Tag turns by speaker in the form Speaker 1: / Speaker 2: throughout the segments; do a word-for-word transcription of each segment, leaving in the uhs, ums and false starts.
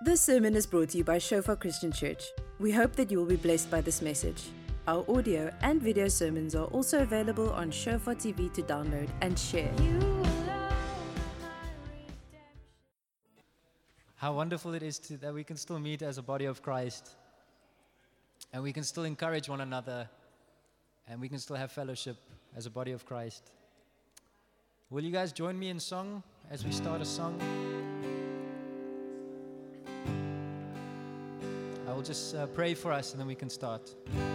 Speaker 1: This sermon is brought to you by Shofar Christian Church. We hope that you will be blessed by this message. Our audio and video sermons are also available on Shofar T V to download and share.
Speaker 2: How wonderful it is to, that we can still meet as a body of Christ, and we can still encourage one another, and we can still have fellowship as a body of Christ. Will you guys join me in song as we start a song? I will just uh, pray for us and then we can start.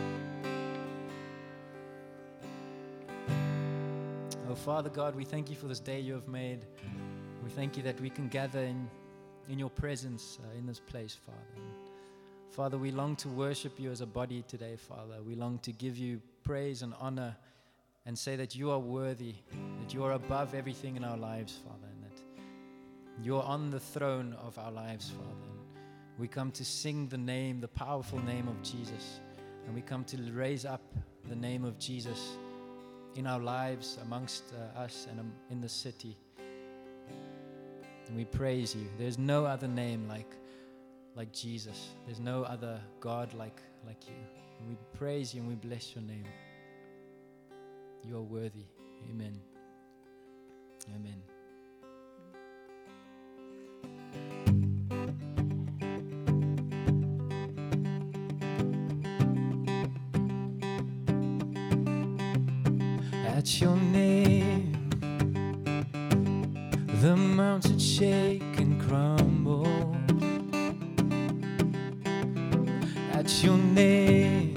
Speaker 2: Oh, Father God, we thank you for this day you have made. We thank you that we can gather in, in your presence uh, in this place, Father. And Father, we long to worship you as a body today, Father. We long to give you praise and honor and say that you are worthy, that you are above everything in our lives, Father, and that you are on the throne of our lives, Father. We come to sing the name, the powerful name of Jesus. And we come to raise up the name of Jesus in our lives, amongst uh, us and um, in the city. And we praise you. There's no other name like, like Jesus. There's no other God like, like you. And we praise you and we bless your name. You are worthy. Amen. Amen. At your name, the mountains shake and crumble. At your name,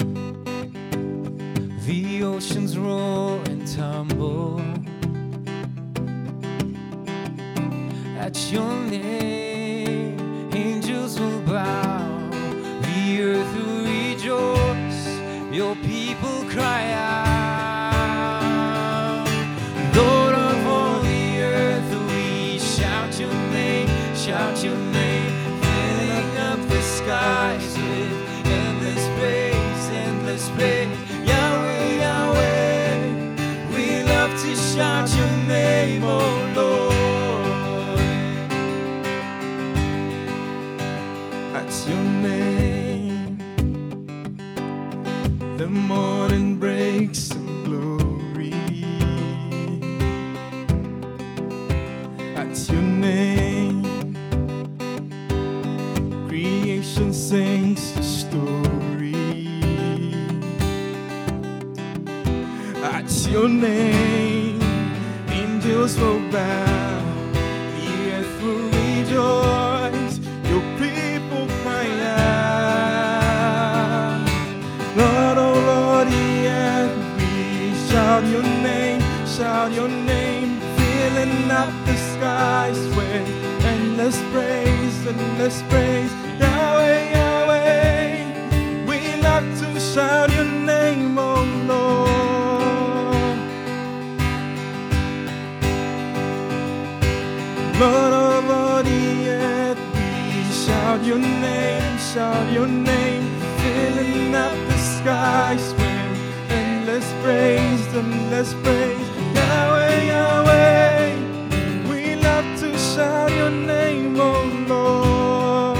Speaker 2: the oceans roar and tumble. At your name, angels will bow, the earth will rejoice, your people cry out. Lord of all the earth, we shout your name, shout your name, filling up the skies with endless praise, endless praise. Yahweh, Yahweh, we love to shout your name, oh Lord. At your name, the morning breaks in glory. At your name, creation sings the story. At your name, angels will bow, the earth will rejoice, your people cry out. Lord, oh Lord, yeah, we shout your name, shout your name, filling up the skies with endless praise, endless praise. Yahweh, Yahweh, we love to shout your name, oh Lord. Lord of all the earth, we shout your name, shout your name, filling up the skies with endless praise, endless praise. Yahweh, Yahweh, we love to shout your name, oh Lord.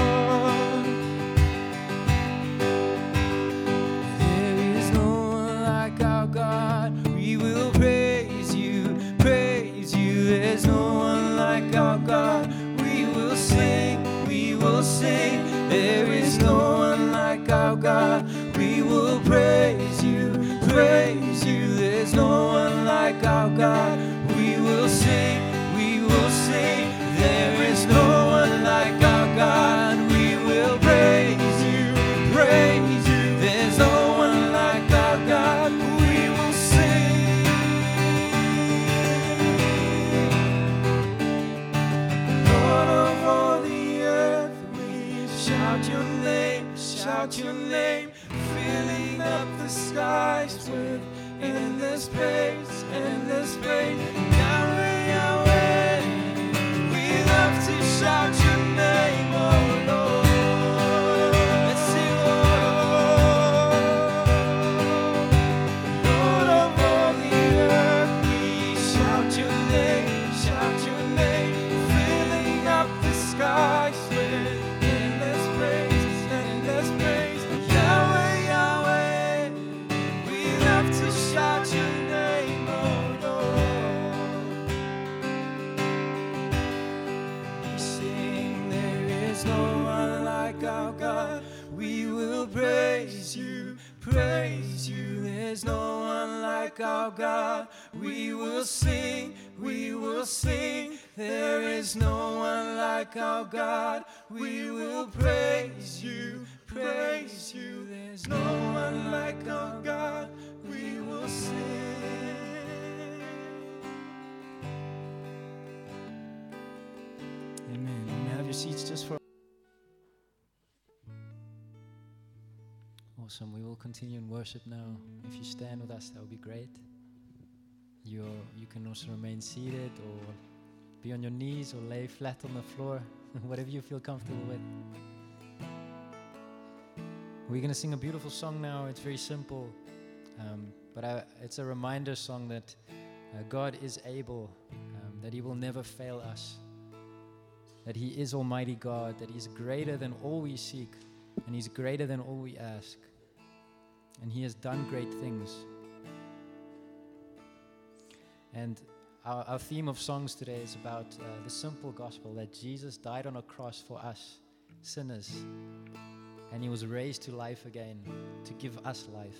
Speaker 2: There is no one like our God, we will praise you, praise you. There's no one like our God, we will sing, we will sing. There is no one like our God, we will praise you, praise you. There's no one like our God, we will sing, we will sing. There is no one like our God, we will praise you, praise you. There's no one like our God, we will sing. Lord of all the earth, we shout your name, shout your name, filling up the skies with endless praise, endless praise. Yahweh, Yahweh, we love to shout your name, oh Lord. Let's sing, Lord. Lord of all the earth, we shout your name, shout your name, filling up the skies with like our God. We will praise you, praise you. There's no one like our God. We will sing, we will sing. There is no one like our God. We will praise you, praise you. There's no one like our God. We will sing. Amen. You may have your seats just for. Awesome. We will continue in worship now. If you stand with us, that would be great. You're, you can also remain seated or be on your knees or lay flat on the floor, whatever you feel comfortable with. We're going to sing a beautiful song now. It's very simple, um, but I, it's a reminder song that uh, God is able, um, that He will never fail us, that He is Almighty God, that He's greater than all we seek, and He's greater than all we ask, and He has done great things. And our, our theme of songs today is about uh, the simple gospel that Jesus died on a cross for us, sinners, and He was raised to life again to give us life.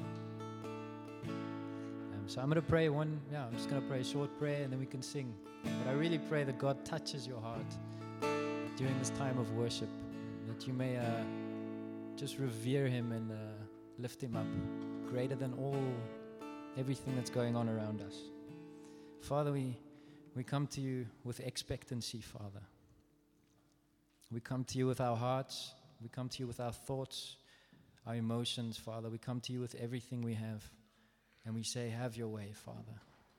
Speaker 2: Um, so I'm going to pray one, yeah, I'm just going to pray a short prayer and then we can sing. But I really pray that God touches your heart during this time of worship, that you may uh, just revere Him and uh, lift Him up, greater than all, everything that's going on around us. Father, we, we come to you with expectancy, Father. We come to you with our hearts. We come to you with our thoughts, our emotions, Father. We come to you with everything we have. And we say, have your way, Father.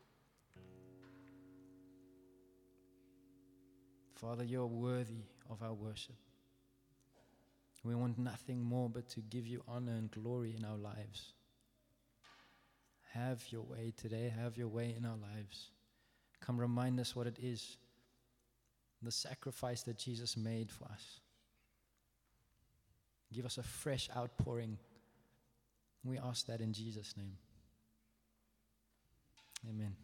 Speaker 2: Father, you're worthy of our worship. We want nothing more but to give you honor and glory in our lives. Have your way today. Have your way in our lives. Come remind us what it is, the sacrifice that Jesus made for us. Give us a fresh outpouring. We ask that in Jesus' name. Amen.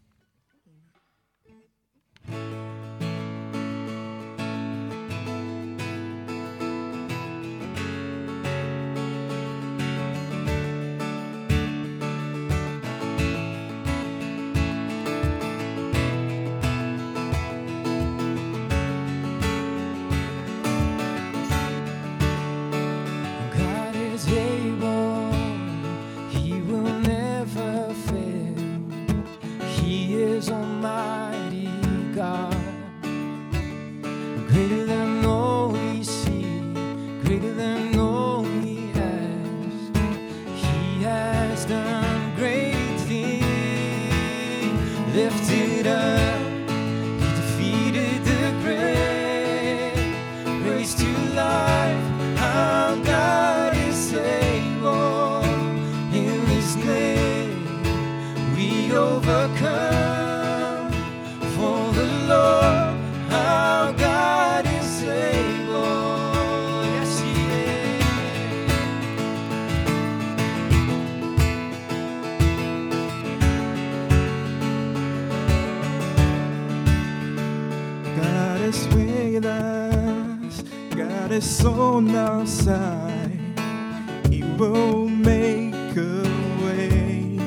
Speaker 3: On our side, He will make a way.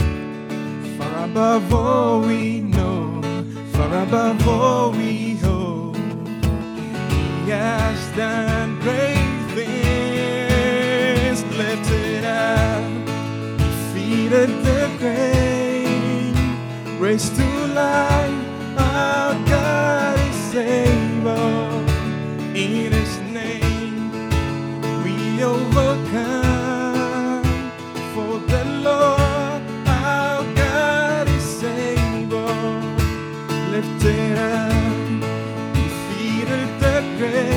Speaker 3: Far above all we know, far above all we hope, He has done great things. Lifted up, defeated the grave, raised to life. Our God is able. In His name we overcome, for the Lord our God is able. Lifted up, defeated the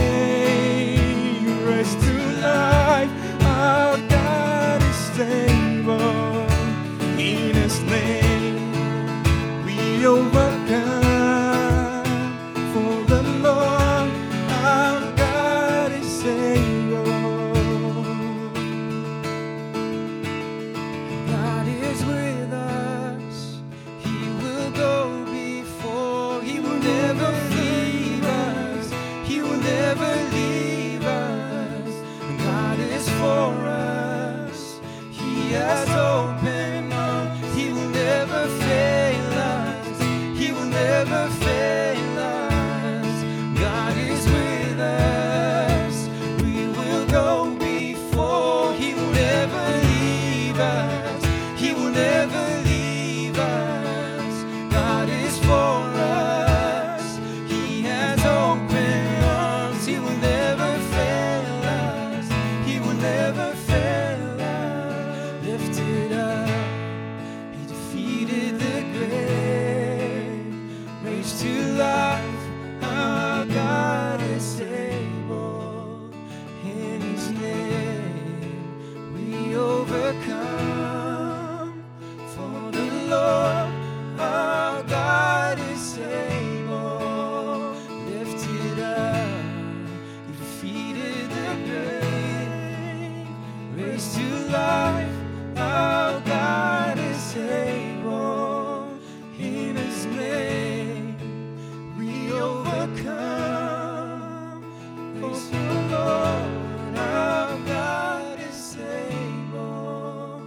Speaker 3: grave, raised to life. Our God is able. In His name we overcome. For the Lord our God is able. Lord, our God is able.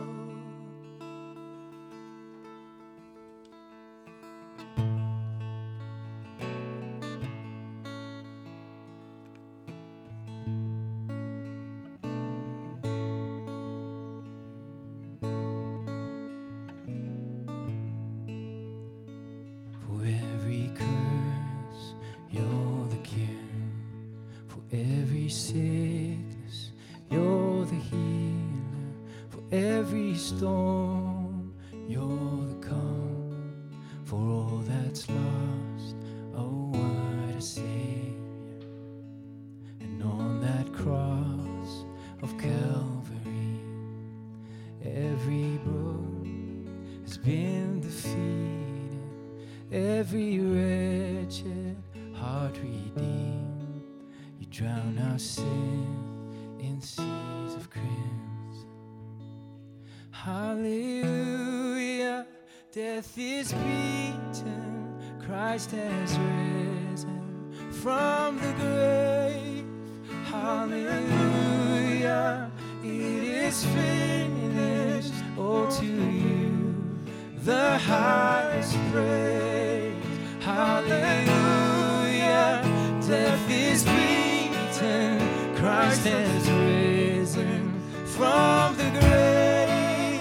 Speaker 2: For every curse, you're the cure. For every sickness, you're the healer. For every storm, you're the calm. For all that's lost, oh, what a Savior. And on that cross of Calvary, every brook has been defeated, every wretched heart redeemed. You drown our sin in seas of crimson. Hallelujah, death is beaten, Christ has risen from the grave. Hallelujah, it is finished. Oh, to you the highest praise. Hallelujah, death is beaten, Christ has risen from the grave.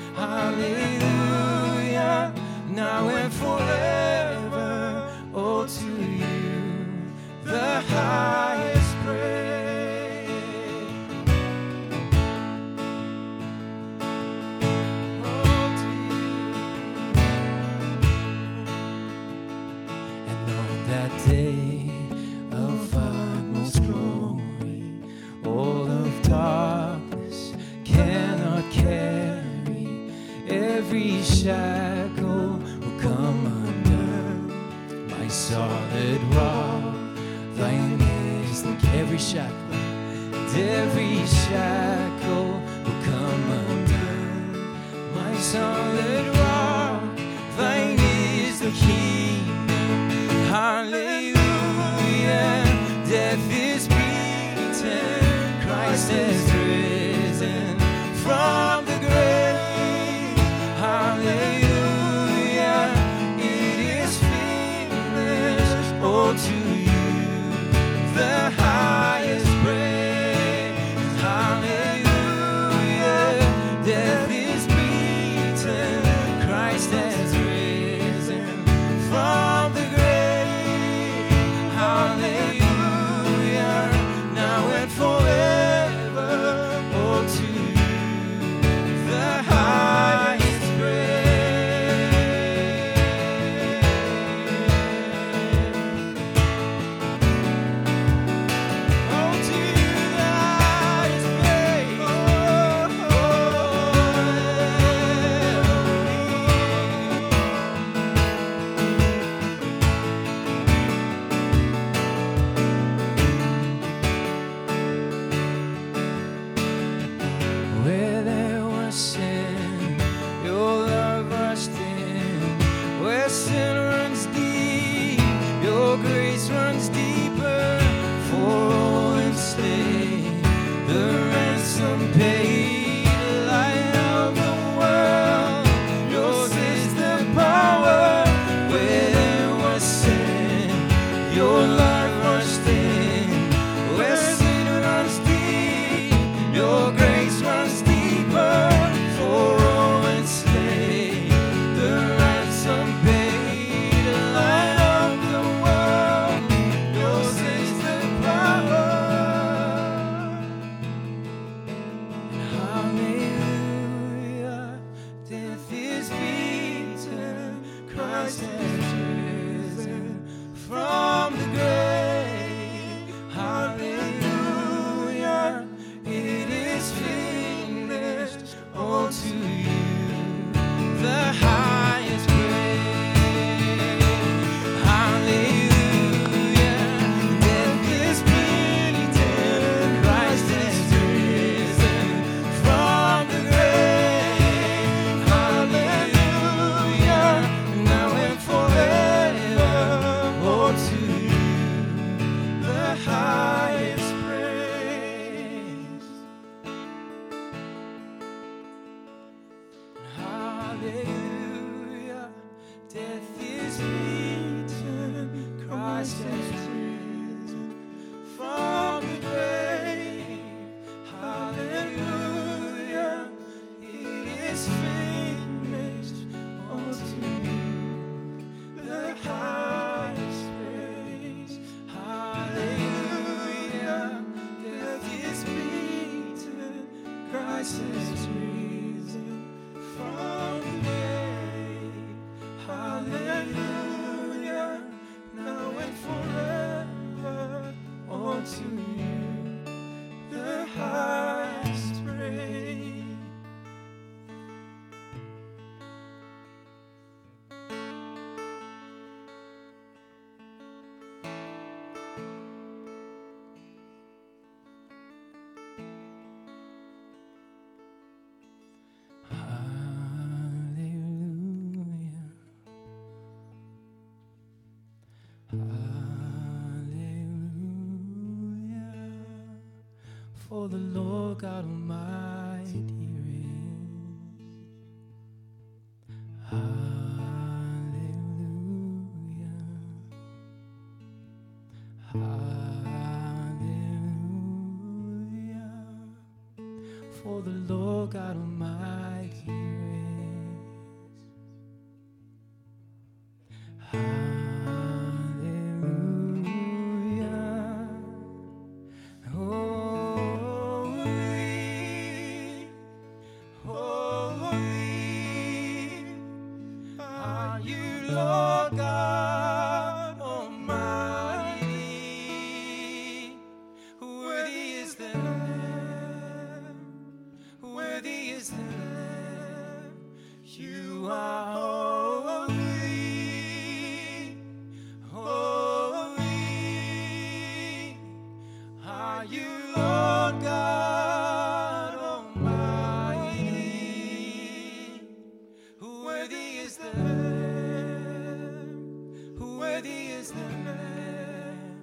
Speaker 2: Hallelujah, now and forever. Oh, to you the highest praise. Day of utmost glory, all of darkness cannot carry. Every shackle will come undone. My solid rock, thine is the every shackle, and every shackle will come undone. My solid rock, thine is the kingdom. Hallelujah, death is beaten, Christ has risen from the grave. Hallelujah, it is finished. Oh, to you the highest praise. Hallelujah, death is beaten,
Speaker 3: Christ is risen from the grave. Hallelujah, now and forever. Unto you the highest praise. For the Lord God Almighty reigns. Hallelujah. Hallelujah. For the Lord God Almighty reigns. Hallelujah. Oh. Lord God Almighty, worthy is the Lamb, worthy is the Lamb. You are holy, holy. Are you Lord God Almighty? Worthy is the Lamb. Worthy is the Lamb.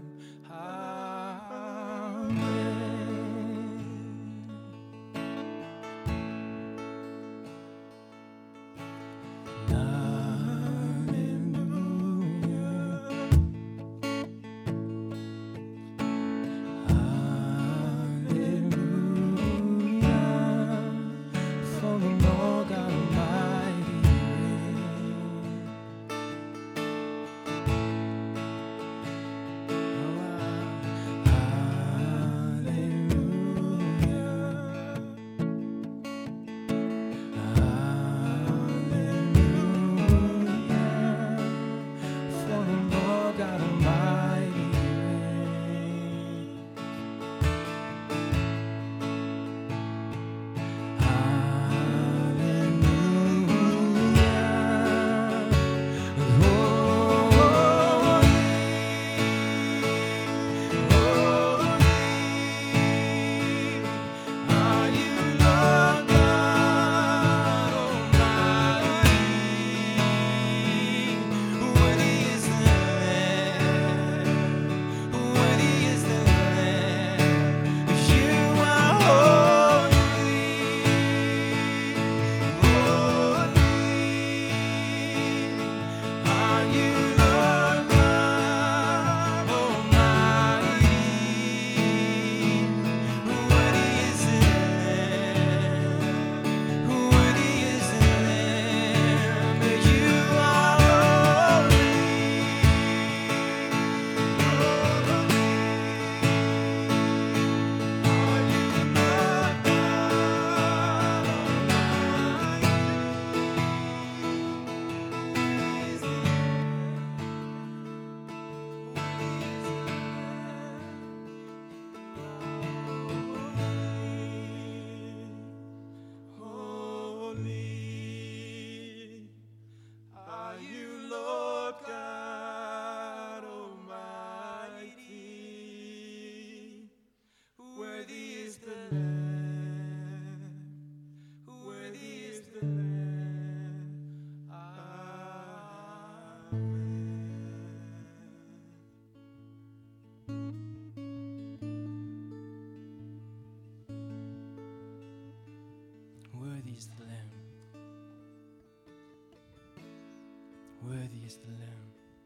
Speaker 3: Worthy is the Lamb.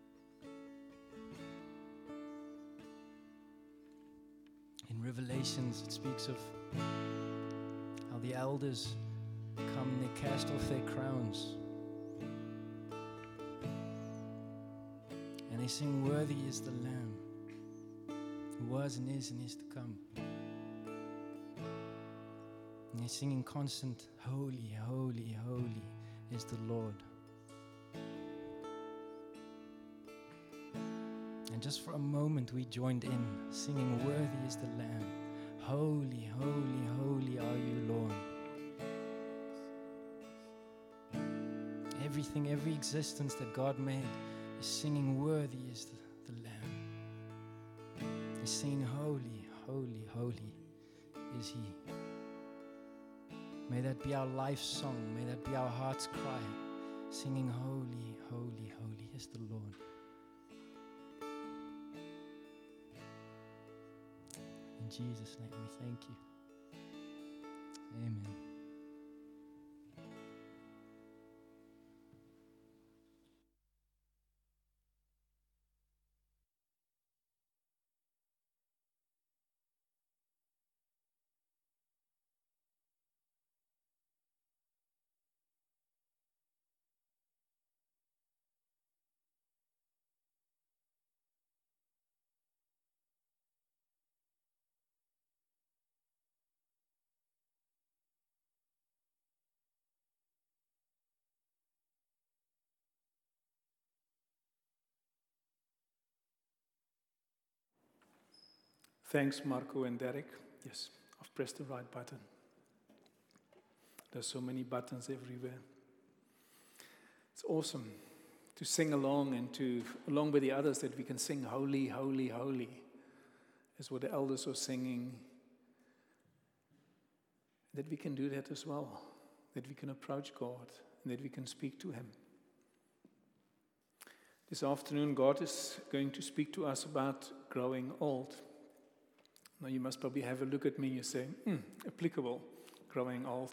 Speaker 3: In Revelations, it speaks of how the elders come and they cast off their crowns. And they sing, worthy is the Lamb, who was and is and is to come.
Speaker 2: And they're singing constant, holy, holy, holy is the Lord. And just for a moment we joined in, singing, worthy is the Lamb. Holy, holy, holy are you, Lord. Everything, every existence that God made is singing, worthy is the, the Lamb. Is singing, holy, holy, holy is He. May that be our life song. May that be our heart's cry. Singing, holy, holy, holy is the Lord. In Jesus' name we thank you. Amen.
Speaker 4: Thanks, Marco and Derek. Yes, I've pressed the right button. There's so many buttons everywhere. It's awesome to sing along and to, along with the others, that we can sing holy, holy, holy, is what the elders are singing. That we can do that as well, that we can approach God and that we can speak to Him. This afternoon, God is going to speak to us about growing old. Now, you must probably have a look at me and say, hmm, applicable, growing old.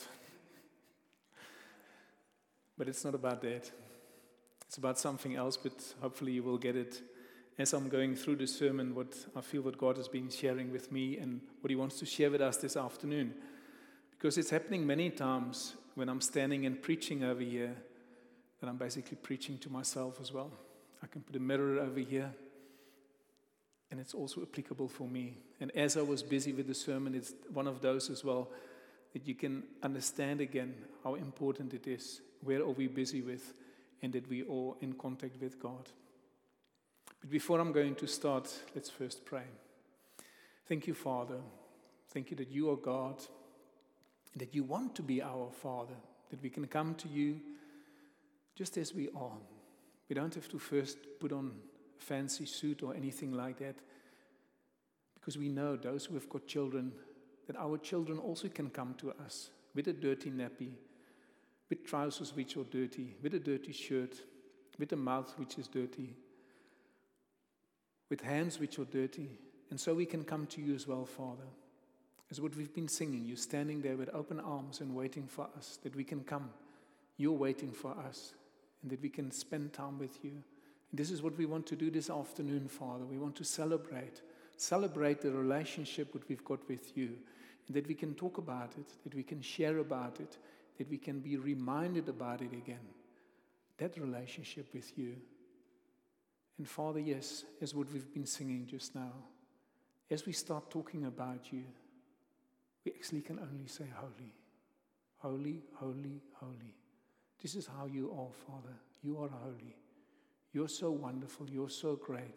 Speaker 4: But it's not about that. It's about something else, but hopefully you will get it as I'm going through the sermon, what I feel that God has been sharing with me and what He wants to share with us this afternoon. Because it's happening many times when I'm standing and preaching over here, that I'm basically preaching to myself as well. I can put a mirror over here, and it's also applicable for me. And as I was busy with the sermon, it's one of those as well, that you can understand again how important it is. Where are we busy with? And that we are in contact with God. But before I'm going to start, let's first pray. Thank you, Father. Thank you that you are God, that you want to be our Father, that we can come to you just as we are. We don't have to first put on a fancy suit or anything like that, because we know, those who have got children, that our children also can come to us with a dirty nappy, with trousers which are dirty, with a dirty shirt, with a mouth which is dirty, with hands which are dirty. And so we can come to you as well, Father. As what we've been singing, you're standing there with open arms and waiting for us, that we can come. You're waiting for us, and that we can spend time with you. And this is what we want to do this afternoon, Father. We want to celebrate, celebrate the relationship that we've got with you, and that we can talk about it, that we can share about it, that we can be reminded about it again, that relationship with you. And Father, yes, as what we've been singing just now, as we start talking about you, we actually can only say holy, holy, holy, holy. This is how you are, Father. You are holy. You're so wonderful. You're so great.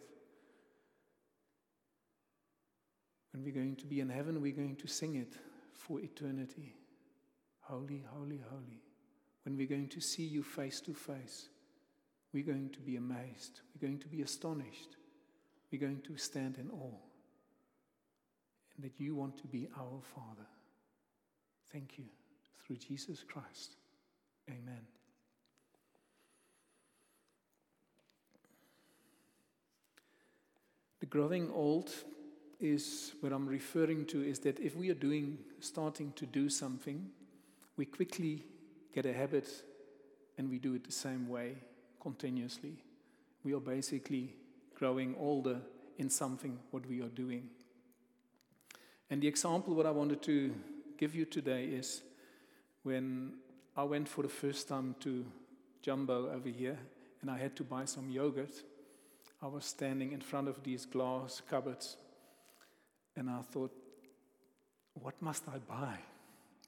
Speaker 4: When we're going to be in heaven, we're going to sing it for eternity. Holy, holy, holy. When we're going to see you face to face, we're going to be amazed. We're going to be astonished. We're going to stand in awe. And that you want to be our Father. Thank you. Through Jesus Christ. Amen. The growing old is what I'm referring to, is that if we are doing, starting to do something, we quickly get a habit and we do it the same way continuously. We are basically growing older in something what we are doing. And the example what I wanted to give you today is when I went for the first time to Jumbo over here and I had to buy some yogurt. I was standing in front of these glass cupboards and I thought, what must I buy?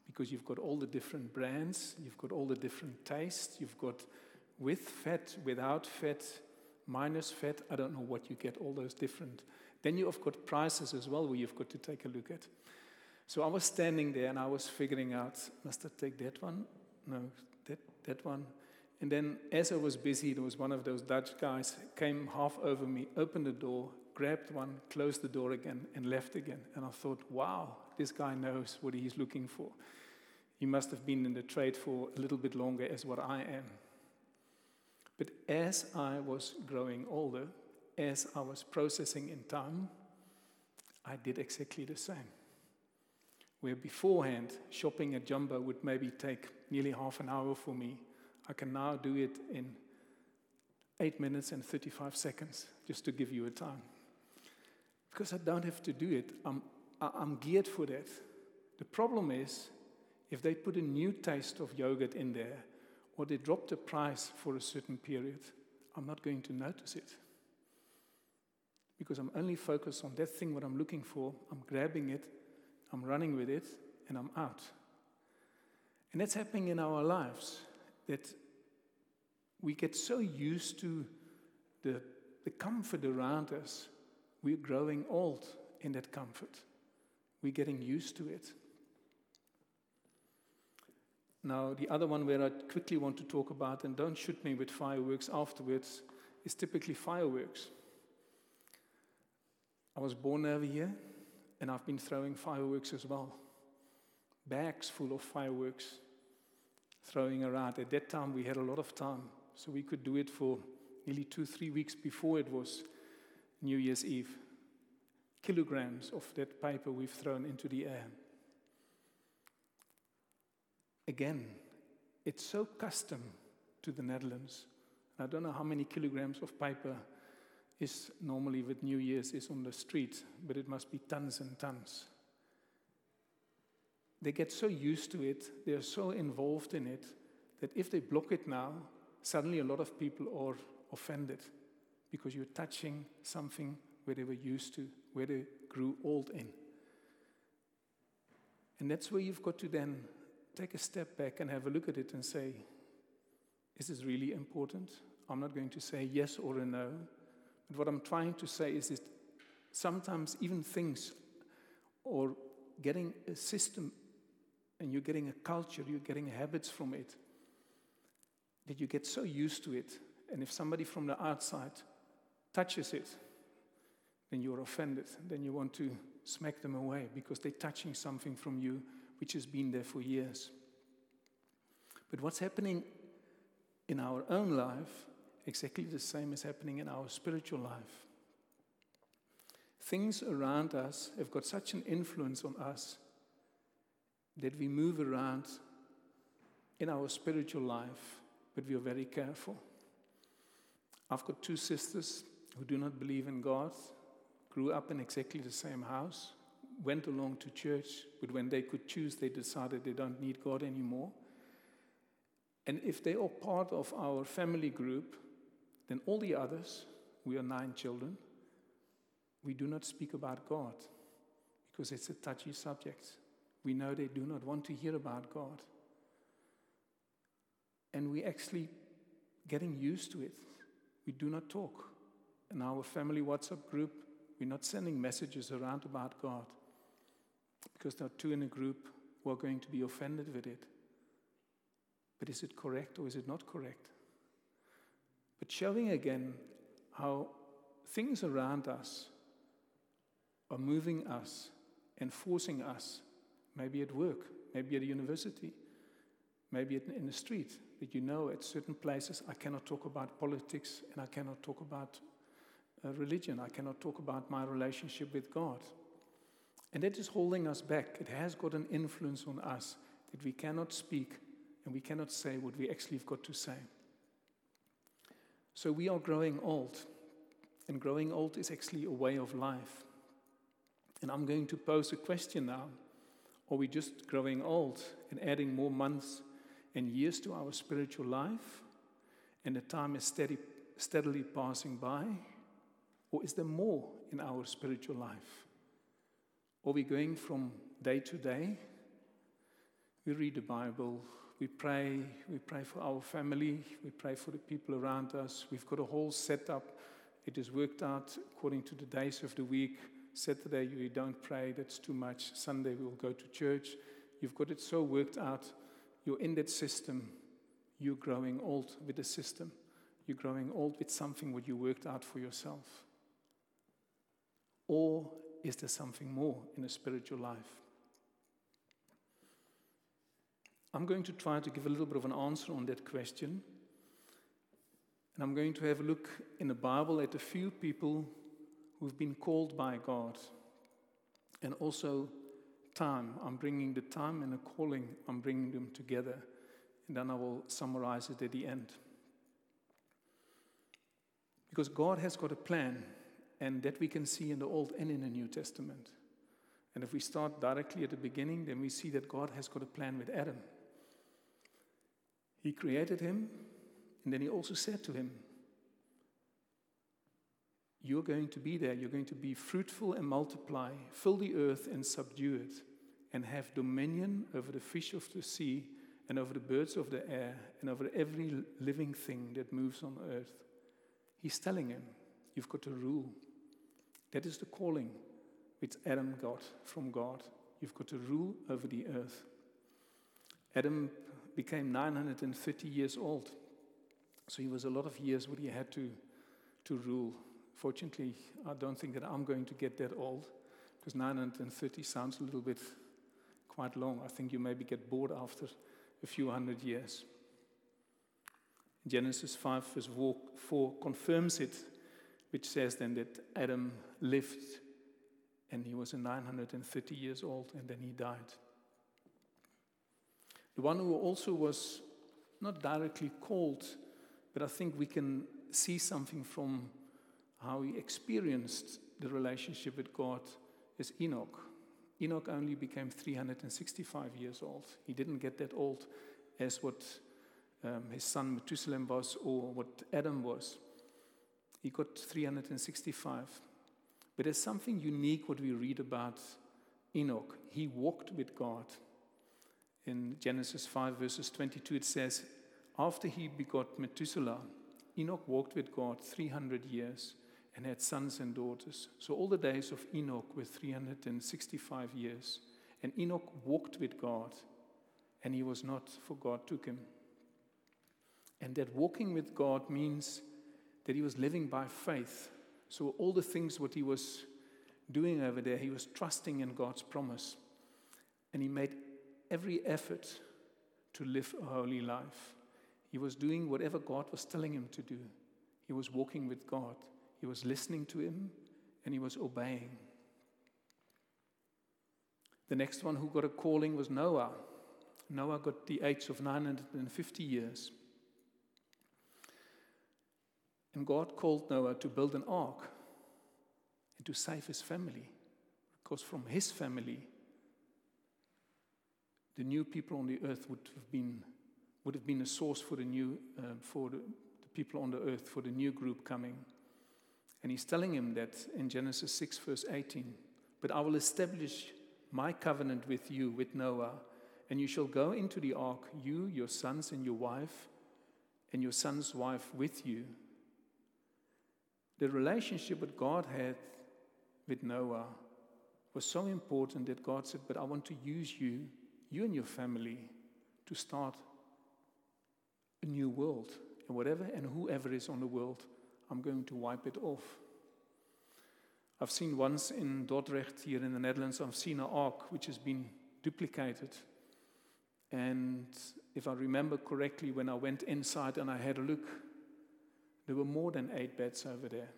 Speaker 4: because you've got all the different brands, you've got all the different tastes, you've got with fat, without fat, minus fat. I don't know what you get, all those different. Then you've got prices as well, where you've got to take a look at. So I was standing there and I was figuring out, must I take that one? No, that, that one. And then as I was busy, there was one of those Dutch guys, came half over me, opened the door, grabbed one, closed the door again, and left again. And I thought, wow, this guy knows what he's looking for. He must have been in the trade for a little bit longer as what I am. But as I was growing older, as I was processing in time, I did exactly the same. Where beforehand, shopping at Jumbo would maybe take nearly half an hour for me, I can now do it in eight minutes and thirty-five seconds, just to give you a time. Because I don't have to do it. I'm, I'm geared for that. The problem is, if they put a new taste of yogurt in there, or they drop the price for a certain period, I'm not going to notice it. Because I'm only focused on that thing what I'm looking for, I'm grabbing it, I'm running with it, and I'm out. And that's happening in our lives, that we get so used to the, the comfort around us, we're growing old in that comfort. We're getting used to it. Now, the other one where I quickly want to talk about, and don't shoot me with fireworks afterwards, is typically fireworks. I was born over here, and I've been throwing fireworks as well. Bags full of fireworks, throwing around. At that time, we had a lot of time, so we could do it for nearly two, three weeks before it was New Year's Eve. Kilograms of that paper we've thrown into the air. Again, it's so custom to the Netherlands. I don't know how many kilograms of paper is normally with New Year's is on the street, but it must be tons and tons. They get so used to it, they're so involved in it, that if they block it now, suddenly a lot of people are offended because you're touching something where they were used to, where they grew old in. And that's where you've got to then take a step back and have a look at it and say, is this really important? I'm not going to say yes or a no. But what I'm trying to say is that sometimes even things, or getting a system, and you're getting a culture, you're getting habits from it, that you get so used to it. And if somebody from the outside touches it, then you're offended. Then you want to smack them away because they're touching something from you which has been there for years. But what's happening in our own life, exactly the same is happening in our spiritual life. Things around us have got such an influence on us that we move around in our spiritual life, but we are very careful. I've got two sisters who do not believe in God, grew up in exactly the same house, went along to church, but when they could choose, they decided they don't need God anymore. And if they are part of our family group, then all the others, we are nine children, we do not speak about God because it's a touchy subject. We know they do not want to hear about God. And we actually getting used to it. We do not talk. In our family WhatsApp group, we're not sending messages around about God because there are two in a group who are going to be offended with it. But is it correct or is it not correct? But showing again how things around us are moving us and forcing us, maybe at work, maybe at a university, maybe in the street, that you know at certain places I cannot talk about politics and I cannot talk about uh, religion, I cannot talk about my relationship with God. And that is holding us back. It has got an influence on us that we cannot speak and we cannot say what we actually have got to say. So we are growing old, and growing old is actually a way of life. And I'm going to pose a question now. Are we just growing old and adding more months and years to our spiritual life, and the time is steady, steadily passing by? Or is there more in our spiritual life? Are we going from day to day, We read the Bible, we pray, we pray for our family, we pray for the people around us. We've got a whole setup. It is worked out according to the days of the week. Saturday you don't pray, that's too much. Sunday we will go to church. You've got it so worked out. You're in that system. You're growing old with the system. You're growing old with something what you worked out for yourself. Or is there something more in a spiritual life? I'm going to try to give a little bit of an answer on that question. And I'm going to have a look in the Bible at a few people who've been called by God. And also time. I'm bringing the time and the calling, I'm bringing them together. And then I will summarize it at the end. Because God has got a plan, and that we can see in the Old and in the New Testament. And if we start directly at the beginning, then we see that God has got a plan with Adam. He created him, and then he also said to him, you're going to be there, you're going to be fruitful and multiply, fill the earth and subdue it, and have dominion over the fish of the sea, and over the birds of the air, and over every living thing that moves on earth. He's telling him, you've got to rule. That is the calling which Adam got from God. You've got to rule over the earth. Adam became nine hundred thirty years old. So he was a lot of years where he had to, to rule. Fortunately, I don't think that I'm going to get that old, because nine hundred thirty sounds a little bit quite long. I think you maybe get bored after a few hundred years. Genesis five verse four confirms it, which says then that Adam lived and he was nine hundred thirty years old, and then he died. The one who also was not directly called, but I think we can see something from how he experienced the relationship with God, is Enoch. Enoch only became three hundred sixty-five years old. He didn't get that old as what um, his son Methuselah was, or what Adam was. He got three hundred sixty-five. But there's something unique what we read about Enoch. He walked with God. In Genesis five verses twenty-two it says, after he begot Methuselah, Enoch walked with God three hundred years and had sons and daughters. So all the days of Enoch were three hundred sixty-five years. And Enoch walked with God, and he was not, for God took him. And that walking with God means that he was living by faith. So all the things what he was doing over there, he was trusting in God's promise. And he made every effort to live a holy life. He was doing whatever God was telling him to do. He was walking with God. He was listening to him, and he was obeying. The next one who got a calling was Noah. Noah got the age of nine hundred fifty years. And God called Noah to build an ark and to save his family. Because from his family, the new people on the earth would have been, would have been a source for the new, uh, for the, the people on the earth, for the new group coming. And he's telling him that in Genesis six verse eighteen, but I will establish my covenant with you, with Noah, and you shall go into the ark, you, your sons, and your wife, and your son's wife with you. The relationship that God had with Noah was so important that God said, but I want to use you, you and your family, to start a new world. And whatever and whoever is on the world, I'm going to wipe it off. I've seen once in Dordrecht, here in the Netherlands, I've seen an ark which has been duplicated. And if I remember correctly, when I went inside and I had a look, there were more than eight beds over there.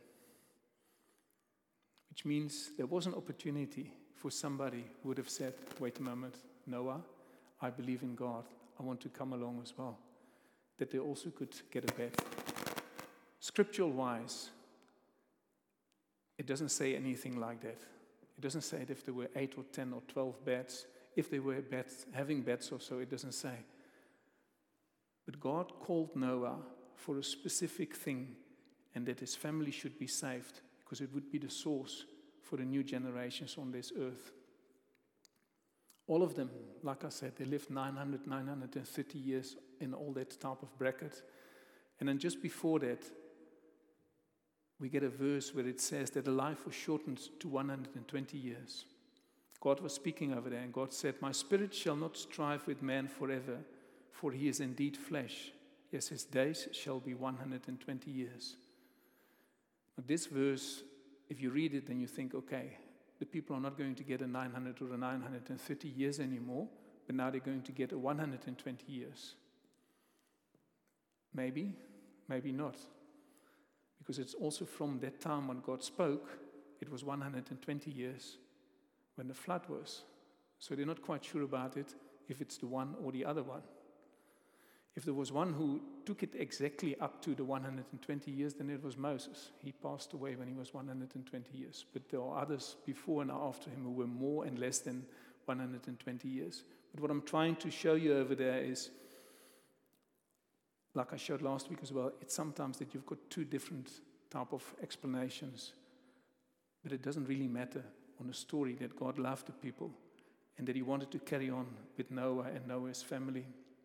Speaker 4: Which means there was an opportunity for somebody who would have said, wait a moment, Noah, I believe in God. I want to come along as well. That they also could get a bed. Scriptural-wise, it doesn't say anything like that. It doesn't say that if there were eight or ten or twelve beds, if they were beds, having beds or so, it doesn't say. But God called Noah for a specific thing, and that his family should be saved, because it would be the source for the new generations on this earth. All of them, like I said, they lived nine hundred, nine hundred thirty years in all that type of bracket. And then just before that, we get a verse where it says that the life was shortened to one hundred twenty years. God was speaking over there, and God said, "My spirit shall not strive with man forever, for he is indeed flesh. Yes, his days shall be one hundred twenty years." But this verse, if you read it, then you think, okay, the people are not going to get a nine hundred or a nine hundred thirty years anymore, but now they're going to get a one hundred twenty years. Maybe, maybe not. Because it's also from that time when God spoke, it was one hundred twenty years when the flood was. So they're not quite sure about it, if it's the one or the other one. If there was one who took it exactly up to the one hundred twenty years, then it was Moses. He passed away when he was one hundred twenty years. But there are others before and after him who were more and less than one hundred twenty years. But what I'm trying to show you over there is, like I showed last week as well, it's sometimes that you've got two different type of explanations. But it doesn't really matter on a story that God loved the people and that he wanted to carry on with Noah and Noah's family.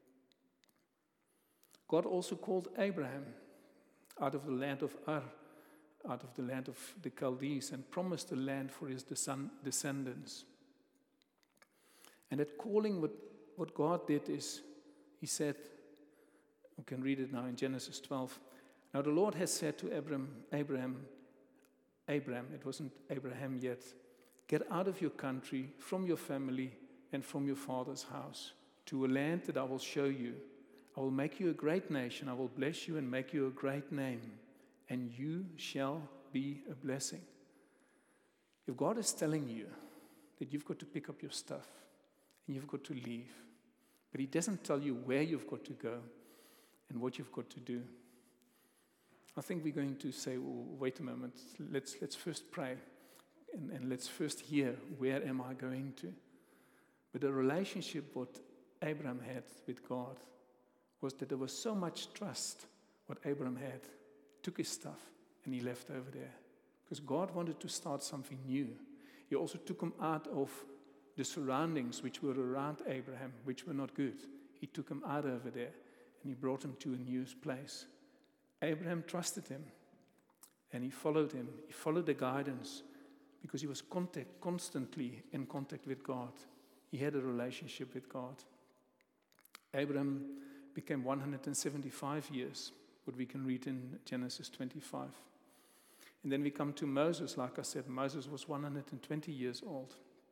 Speaker 4: God also called Abraham out of the land of Ur, out of the land of the Chaldees, and promised the land for his descendants. And that calling, what, what God did is, he said, we can read it now in Genesis twelve. Now the Lord has said to Abraham, Abraham, Abraham, it wasn't Abraham yet, get out of your country, from your family, and from your father's house, to a land that I will show you. I will make you a great nation. I will bless you and make you a great name, and you shall be a blessing. If God is telling you that you've got to pick up your stuff and you've got to leave, but he doesn't tell you where you've got to go and what you've got to do, I think we're going to say, well, wait a moment, let's, let's first pray and, and let's first hear, where am I going to? But the relationship what Abraham had with God was that there was so much trust what Abraham had. Took his stuff and he left over there. Because God wanted to start something new. He also took him out of the surroundings which were around Abraham, which were not good. He took him out over there and he brought him to a new place. Abraham trusted him and he followed him. He followed the guidance because he was contact, constantly in contact with God. He had a relationship with God. Abraham became one hundred seventy-five years, what we can read in Genesis twenty-five. And then we come to Moses. Like I said, Moses was one hundred twenty years old.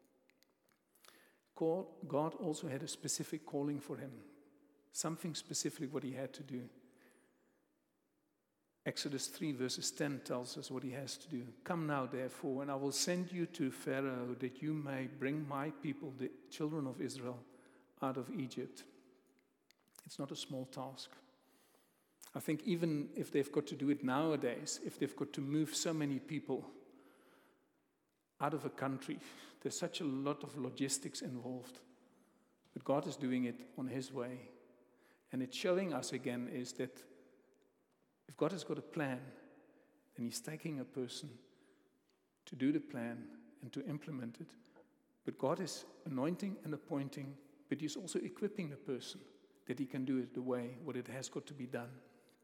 Speaker 4: God also had a specific calling for him, something specific what he had to do. Exodus three verses ten tells us what he has to do. Come now, therefore, and I will send you to Pharaoh, that you may bring my people, the children of Israel, out of Egypt. It's not a small task. I think even if they've got to do it nowadays, if they've got to move so many people out of a country, there's such a lot of logistics involved. But God is doing it on his way. And it's showing us again is that if God has got a plan, then he's taking a person to do the plan and to implement it. But God is anointing and appointing, but he's also equipping the person that he can do it the way what it has got to be done.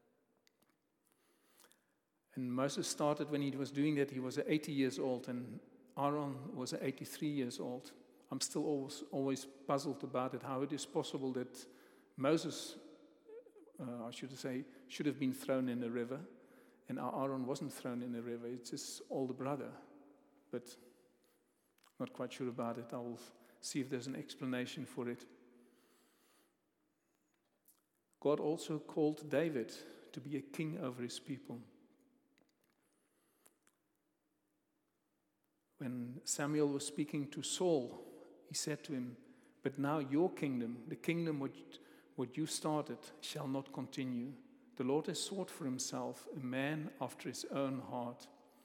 Speaker 4: And Moses started when he was doing that, he was eighty years old, and Aaron was eighty-three years old. I'm still always, always puzzled about it, how it is possible that Moses, uh, I should say, should have been thrown in the river, and Aaron wasn't thrown in the river. It's his older brother, but not quite sure about it. I will see if there's an explanation for it. God also called David to be a king over his people. When Samuel was speaking to Saul, he said to him, but now your kingdom, the kingdom what, what you started, shall not continue. The Lord has sought for himself a man after his own heart.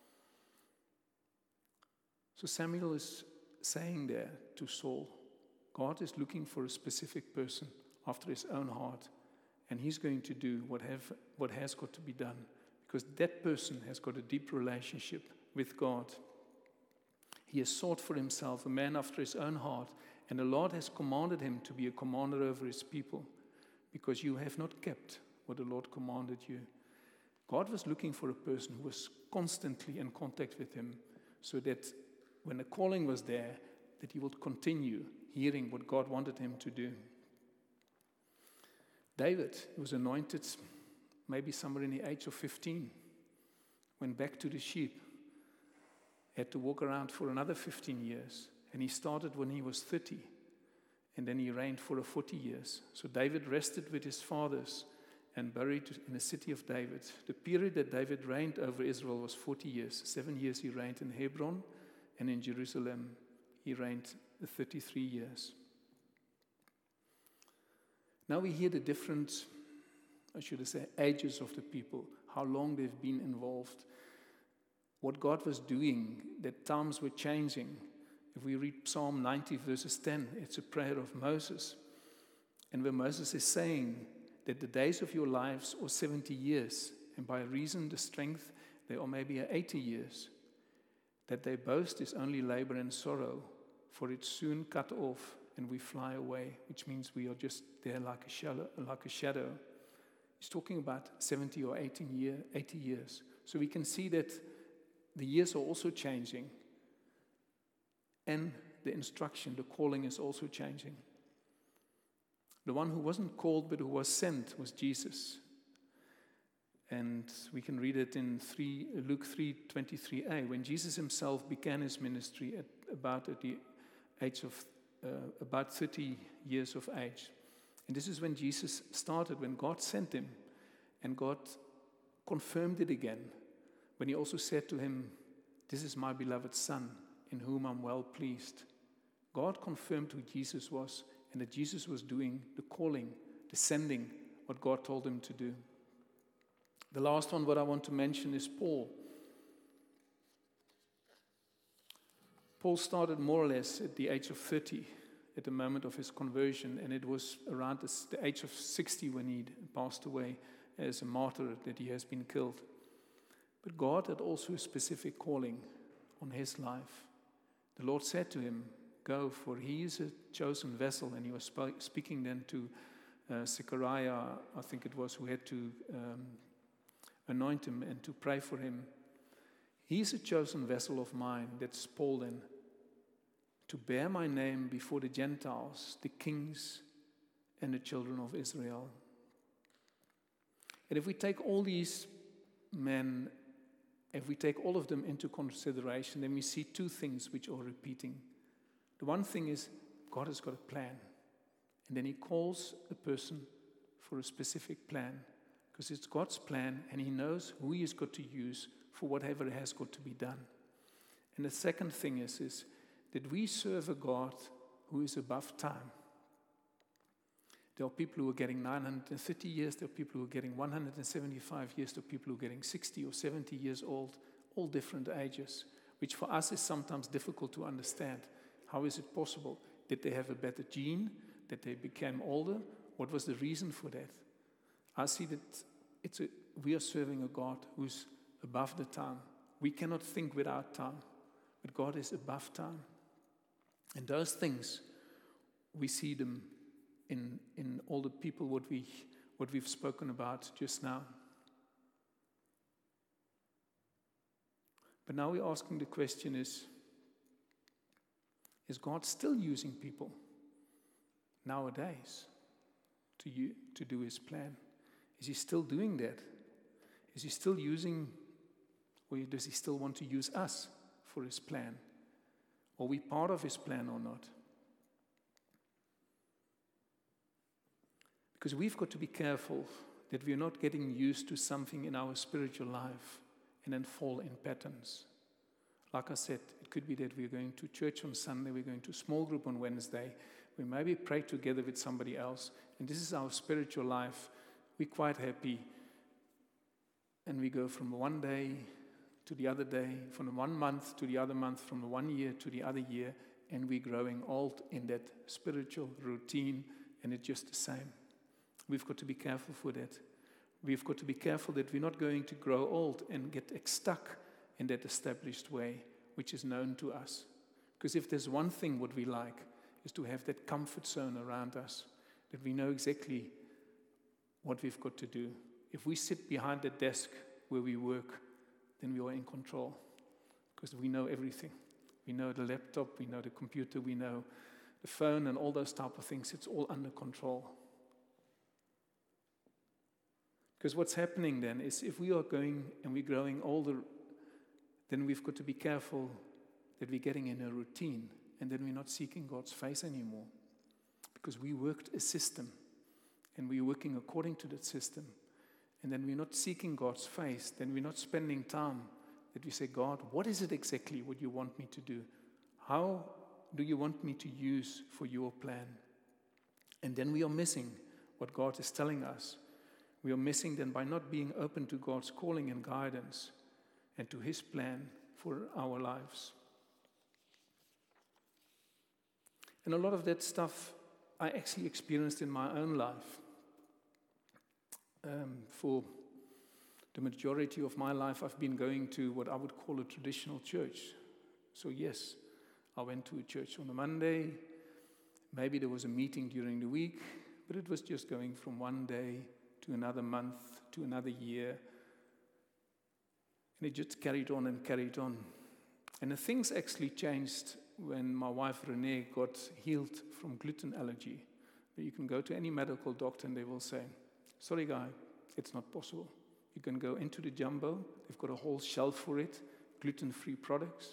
Speaker 4: So Samuel is saying there to Saul, God is looking for a specific person after his own heart. And he's going to do what, have, what has got to be done. Because that person has got a deep relationship with God. He has sought for himself a man after his own heart. And the Lord has commanded him to be a commander over his people, because you have not kept what the Lord commanded you. God was looking for a person who was constantly in contact with him, so that when the calling was there, that he would continue hearing what God wanted him to do. David was anointed maybe somewhere in the age of fifteen, went back to the sheep, had to walk around for another fifteen years, and he started when he was thirty, and then he reigned for forty years. So David rested with his fathers and buried in the city of David. The period that David reigned over Israel was forty years. Seven years he reigned in Hebron, and in Jerusalem he reigned thirty-three years. Now we hear the different, I should say, ages of the people, how long they've been involved, what God was doing, that times were changing. If we read Psalm ninety, verses ten, it's a prayer of Moses. And where Moses is saying that the days of your lives are seventy years, and by reason the strength, they are maybe eighty years. That they boast is only labor and sorrow, for it's soon cut off, and we fly away, which means we are just there like a shadow. Like a shadow. He's talking about seventy or eighteen year, eighty years. So we can see that the years are also changing, and the instruction, the calling is also changing. The one who wasn't called but who was sent was Jesus. And we can read it in three, Luke three twenty-three a, when Jesus himself began his ministry at about at the age of uh, about thirty years of age. And this is when Jesus started, when God sent him, and God confirmed it again, when he also said to him, "This is my beloved Son, in whom I'm well pleased." God confirmed who Jesus was, and that Jesus was doing the calling, the sending, what God told him to do. The last one, what I want to mention, is Paul. Paul started more or less at the age of thirty, at the moment of his conversion, and it was around the age of sixty when he passed away as a martyr, that he has been killed. But God had also a specific calling on his life. The Lord said to him, "Go, for he is a chosen vessel." And he was sp- speaking then to uh, Zechariah, I think it was, who had to um, anoint him and to pray for him. He's a chosen vessel of mine, that's Paul then, to bear my name before the Gentiles, the kings, and the children of Israel. And if we take all these men, if we take all of them into consideration, then we see two things which are repeating. The one thing is, God has got a plan. And then he calls a person for a specific plan, because it's God's plan, and he knows who he has got to use for whatever has got to be done. And the second thing is, is that we serve a God who is above time. There are people who are getting nine hundred thirty years, there are people who are getting one hundred seventy-five years, there are people who are getting sixty or seventy years old, all different ages, which for us is sometimes difficult to understand. How is it possible? Did they have a better gene? That they became older? What was the reason for that? I see that it's a, we are serving a God who's above the time. We cannot think without time, but God is above time. And those things, we see them in, in all the people what, we, what we've spoken about just now. But now we're asking the question is, is God still using people nowadays to, you, to do his plan? Is he still doing that? Is he still using, or does he still want to use us for his plan? Are we part of his plan or not? Because we've got to be careful that we're not getting used to something in our spiritual life and then fall in patterns. Like I said, it could be that we're going to church on Sunday, we're going to small group on Wednesday, we maybe pray together with somebody else, and this is our spiritual life. We're quite happy, and we go from one day to the other day, from one month to the other month, from the one year to the other year, and we're growing old in that spiritual routine, and it's just the same. We've got to be careful for that. We've got to be careful that we're not going to grow old and get stuck in that established way, which is known to us. Because if there's one thing what we like, is to have that comfort zone around us, that we know exactly what we've got to do. If we sit behind the desk where we work, then we are in control, because we know everything. We know the laptop, we know the computer, we know the phone and all those type of things. It's all under control. Because what's happening then is if we are going and we're growing older, then we've got to be careful that we're getting in a routine and then we're not seeking God's face anymore. Because we worked a system and we're working according to that system. And then we're not seeking God's face, then we're not spending time that we say, God, what is it exactly what you want me to do? How do you want me to use for your plan? And then we are missing what God is telling us. We are missing then by not being open to God's calling and guidance and to His plan for our lives. And a lot of that stuff I actually experienced in my own life. Um, for the majority of my life, I've been going to what I would call a traditional church. So yes, I went to a church on a Monday. Maybe there was a meeting during the week, but it was just going from one day to another month to another year. And it just carried on and carried on. And the things actually changed when my wife Renee got healed from gluten allergy. You can go to any medical doctor and they will say, sorry guy, it's not possible. You can go into the Jumbo, they've got a whole shelf for it, gluten-free products.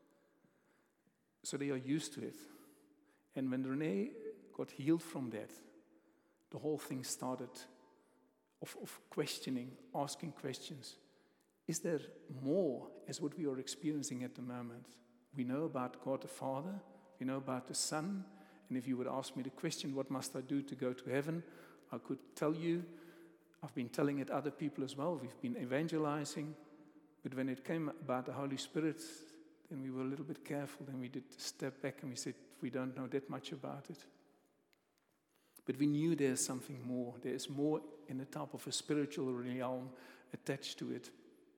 Speaker 4: So they are used to it. And when Renee got healed from that, the whole thing started of, of questioning, asking questions. Is there more as what we are experiencing at the moment? We know about God the Father, we know about the Son, and if you would ask me the question, what must I do to go to heaven? I could tell you, I've been telling it other people as well, we've been evangelizing, but when it came about the Holy Spirit, then we were a little bit careful, then we did step back and we said, we don't know that much about it. But we knew there's something more. There's more in the type of a spiritual realm attached to it.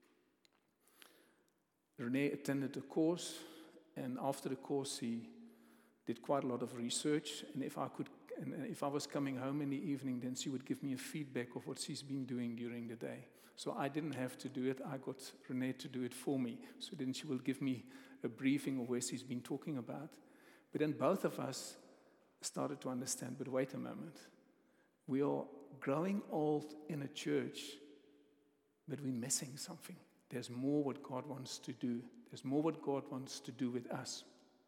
Speaker 4: Renee attended a course, and after the course he did quite a lot of research, and if I could And if I was coming home in the evening, then she would give me a feedback of what she's been doing during the day. So I didn't have to do it. I got Renee to do it for me. So then she will give me a briefing of where she's been talking about. But then both of us started to understand, but wait a moment. We are growing old in a church, but we're missing something. There's more what God wants to do. There's more what God wants to do with us.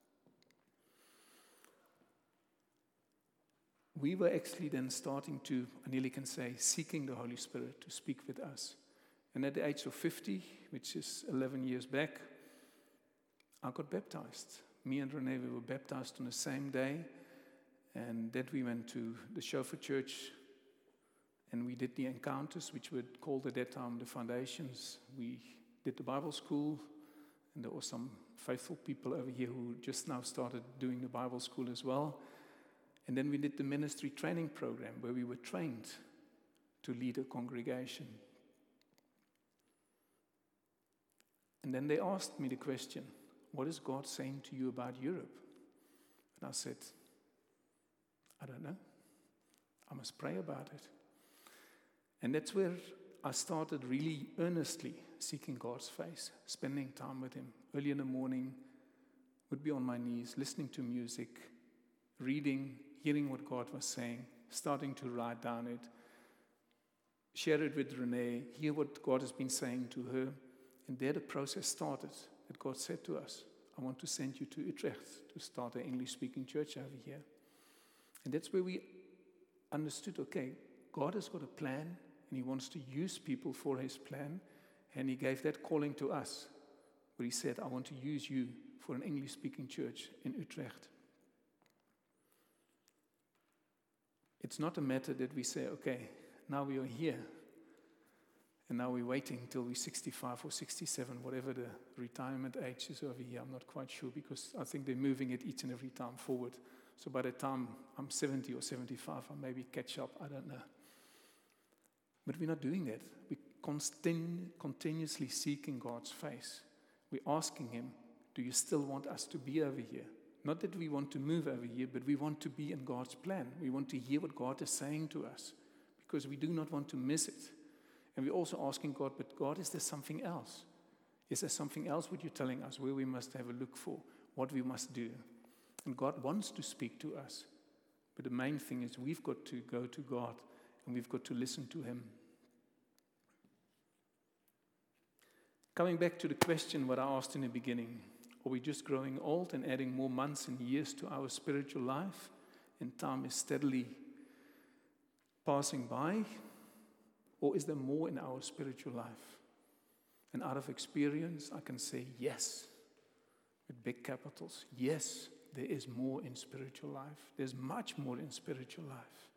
Speaker 4: We were actually then starting to, I nearly can say, seeking the Holy Spirit to speak with us. And at the age of fifty, which is eleven years back, I got baptized. Me and Renee, we were baptized on the same day. And then we went to the Shofar Church, and we did the encounters, which were called at that time the foundations. We did the Bible school, and there were some faithful people over here who just now started doing the Bible school as well. And then we did the ministry training program where we were trained to lead a congregation. And then they asked me the question, what is God saying to you about Europe? And I said, I don't know. I must pray about it. And that's where I started really earnestly seeking God's face, spending time with Him. Early in the morning, would be on my knees, listening to music, reading, hearing what God was saying, starting to write down it, share it with Renee, hear what God has been saying to her. And there the process started, that God said to us, I want to send you to Utrecht to start an English-speaking church over here. And that's where we understood, okay, God has got a plan, and He wants to use people for His plan. And He gave that calling to us, where He said, I want to use you for an English-speaking church in Utrecht. It's not a matter that we say, okay, now we are here, and now we're waiting until we're sixty-five or sixty-seven, whatever the retirement age is over here. I'm not quite sure, because I think they're moving it each and every time forward. So by the time I'm seventy or seventy-five, I maybe catch up, I don't know. But we're not doing that. We're continu- continuously seeking God's face. We're asking Him, do you still want us to be over here? Not that we want to move over here, but we want to be in God's plan. We want to hear what God is saying to us because we do not want to miss it. And we're also asking God, but God, is there something else? Is there something else what you're telling us where we must have a look for, what we must do? And God wants to speak to us. But the main thing is we've got to go to God and we've got to listen to Him. Coming back to the question what I asked in the beginning, are we just growing old and adding more months and years to our spiritual life and time is steadily passing by? Or is there more in our spiritual life? And out of experience, I can say yes, with big capitals. Yes, there is more in spiritual life. There's much more in spiritual life.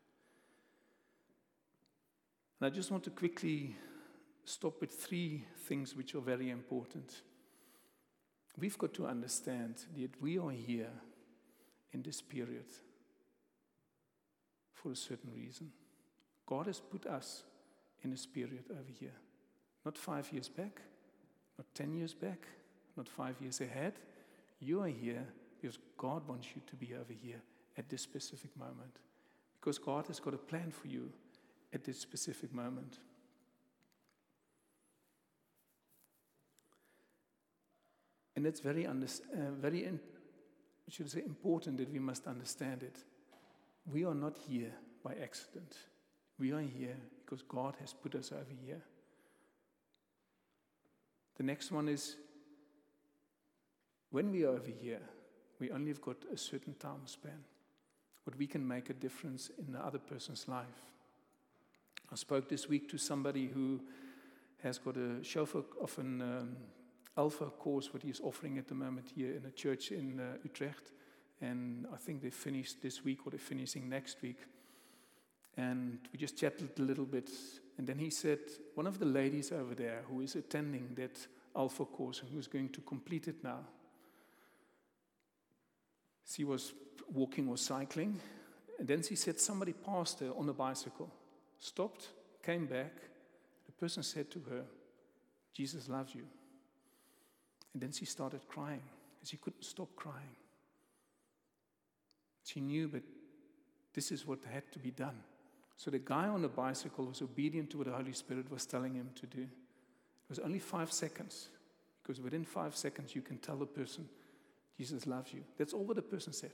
Speaker 4: And I just want to quickly stop with three things which are very important. We've got to understand that we are here in this period for a certain reason. God has put us in this period over here. Not five years back, not ten years back, not five years ahead. You are here because God wants you to be over here at this specific moment. Because God has got a plan for you at this specific moment. And it's very, under, uh, very in, I should say, important that we must understand it. We are not here by accident. We are here because God has put us over here. The next one is, when we are over here, we only have got a certain time span, but we can make a difference in the other person's life. I spoke this week to somebody who has got a chauffeur of an um, Alpha course, what he's offering at the moment here in a church in uh, Utrecht. And I think they finished this week or they're finishing next week. And we just chatted a little bit. And then he said, one of the ladies over there who is attending that Alpha course and who's going to complete it now, she was walking or cycling. And then she said somebody passed her on a bicycle, stopped, came back. The person said to her, Jesus loves you. And then she started crying. She couldn't stop crying. She knew, but this is what had to be done. So the guy on the bicycle was obedient to what the Holy Spirit was telling him to do. It was only five seconds, because within five seconds you can tell the person, Jesus loves you. That's all what the person said.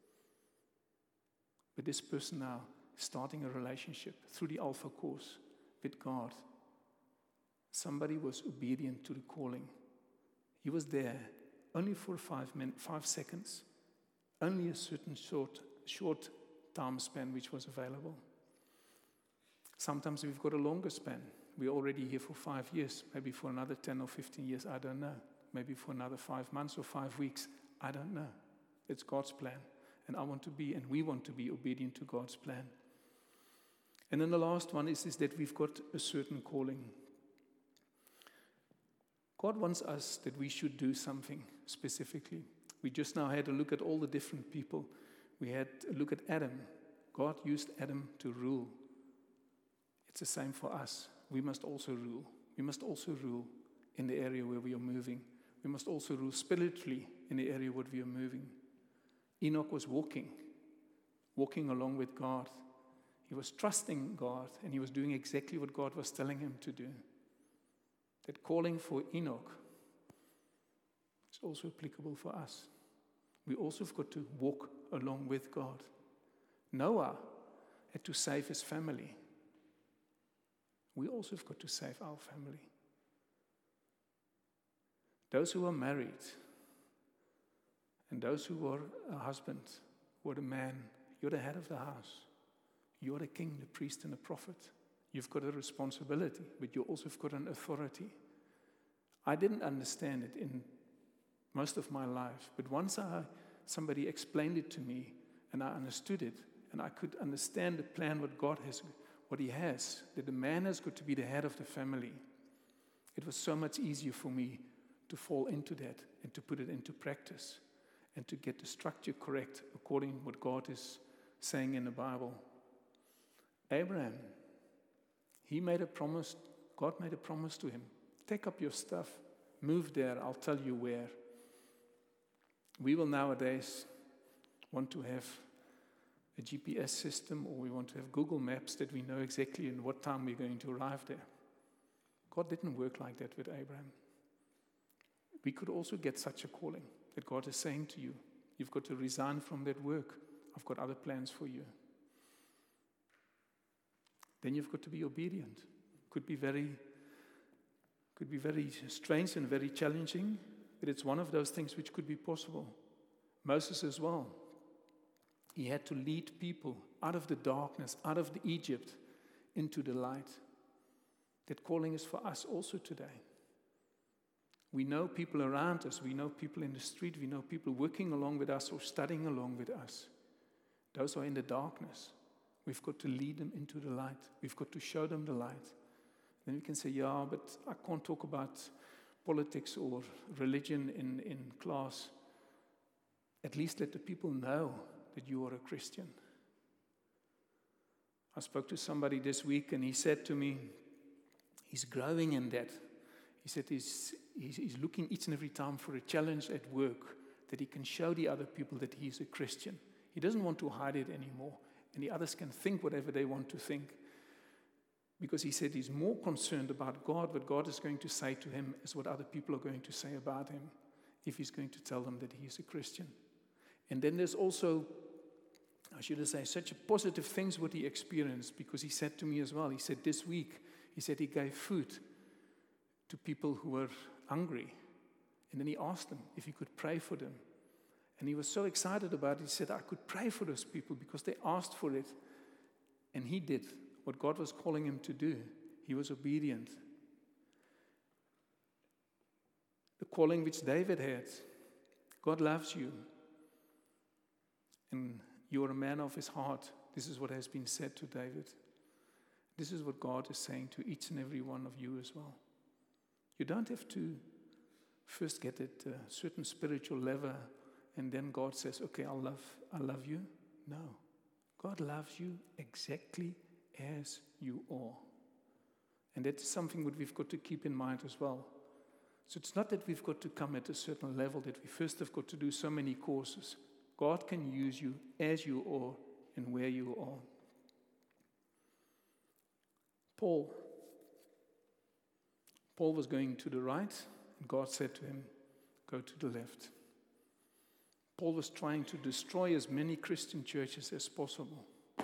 Speaker 4: But this person now is starting a relationship through the Alpha course with God. Somebody was obedient to the calling. He was there only for five minutes, five seconds, only a certain short, short time span which was available. Sometimes we've got a longer span. We're already here for five years, maybe for another ten or fifteen years, I don't know. Maybe for another five months or five weeks, I don't know. It's God's plan. And I want to be, and we want to be obedient to God's plan. And then the last one is, is that we've got a certain calling. God wants us that we should do something specifically. We just now had a look at all the different people. We had a look at Adam. God used Adam to rule. It's the same for us. We must also rule. We must also rule in the area where we are moving. We must also rule spiritually in the area where we are moving. Enoch was walking, walking along with God. He was trusting God, and he was doing exactly what God was telling him to do. That calling for Enoch is also applicable for us. We also have got to walk along with God. Noah had to save his family. We also have got to save our family. Those who are married and those who are a husband or a man, you're the head of the house. You're the king, the priest, and the prophet. You've got a responsibility, but you also have got an authority. I didn't understand it in most of my life, but once I, somebody explained it to me, and I understood it, and I could understand the plan, what God has, what He has, that the man has got to be the head of the family. It was so much easier for me to fall into that and to put it into practice and to get the structure correct according to what God is saying in the Bible. Abraham, he made a promise, God made a promise to him. Take up your stuff, move there, I'll tell you where. We will nowadays want to have a G P S system, or we want to have Google Maps that we know exactly in what time we're going to arrive there. God didn't work like that with Abraham. We could also get such a calling that God is saying to you, you've got to resign from that work. I've got other plans for you. Then you've got to be obedient. Could be very, could be very strange and very challenging, but it's one of those things which could be possible. Moses as well. He had to lead people out of the darkness, out of the Egypt, into the light. That calling is for us also today. We know people around us, we know people in the street, we know people working along with us or studying along with us. Those are in the darkness. We've got to lead them into the light. We've got to show them the light. Then we can say, yeah, but I can't talk about politics or religion in, in class. At least let the people know that you are a Christian. I spoke to somebody this week and he said to me, he's growing in that. He said he's, he's, he's looking each and every time for a challenge at work that he can show the other people that he's a Christian. He doesn't want to hide it anymore. And the others can think whatever they want to think. Because he said he's more concerned about God, what God is going to say to him, as what other people are going to say about him, if he's going to tell them that he's a Christian. And then there's also, I should say, such positive things what he experienced, because he said to me as well, he said this week, he said he gave food to people who were hungry. And then he asked them if he could pray for them. And he was so excited about it, he said, I could pray for those people because they asked for it. And he did what God was calling him to do. He was obedient. The calling which David had, God loves you. And you are a man of his heart. This is what has been said to David. This is what God is saying to each and every one of you as well. You don't have to first get at a certain spiritual level and then God says, okay, I love, I love you. No. God loves you exactly as you are. And that's something that we've got to keep in mind as well. So it's not that we've got to come at a certain level, that we first have got to do so many courses. God can use you as you are and where you are. Paul. Paul was going to the right, and God said to him, go to the left. Paul was trying to destroy as many Christian churches as possible.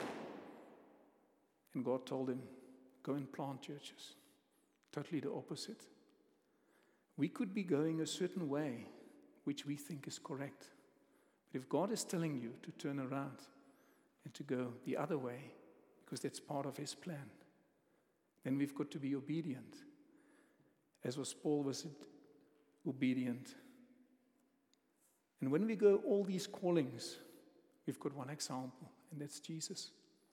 Speaker 4: And God told him, go and plant churches. Totally the opposite. We could be going a certain way, which we think is correct. But if God is telling you to turn around and to go the other way, because that's part of his plan, then we've got to be obedient. As was Paul was obedient. And when we go all these callings, we've got one example, and that's Jesus.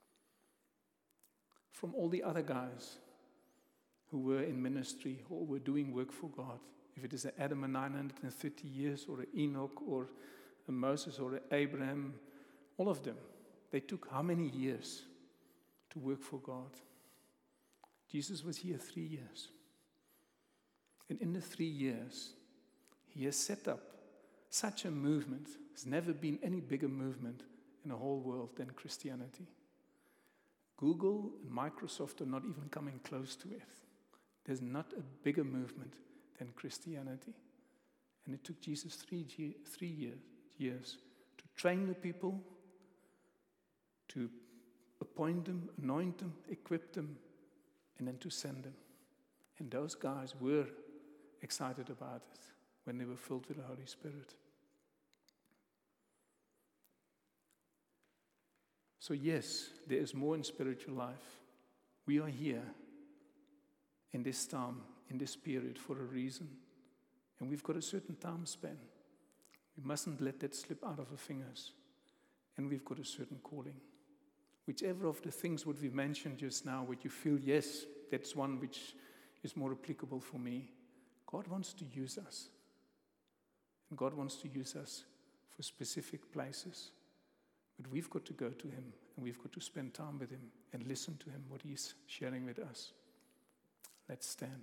Speaker 4: From all the other guys who were in ministry or were doing work for God, if it is an Adam and nine hundred thirty years, or an Enoch, or a Moses, or an Abraham, all of them, they took how many years to work for God? Jesus was here three years. And in the three years, he has set up such a movement. There's never been any bigger movement in the whole world than Christianity. Google and Microsoft are not even coming close to it. There's not a bigger movement than Christianity. And it took Jesus three, three years, years to train the people, to appoint them, anoint them, equip them, and then to send them. And those guys were excited about it when they were filled with the Holy Spirit. So yes, there is more in spiritual life. We are here in this time, in this period, for a reason. And we've got a certain time span. We mustn't let that slip out of our fingers. And we've got a certain calling. Whichever of the things what we mentioned just now, what you feel, yes, that's one which is more applicable for me. God wants to use us. And God wants to use us for specific places. But we've got to go to him, and we've got to spend time with him and listen to him, what he's sharing with us. Let's stand.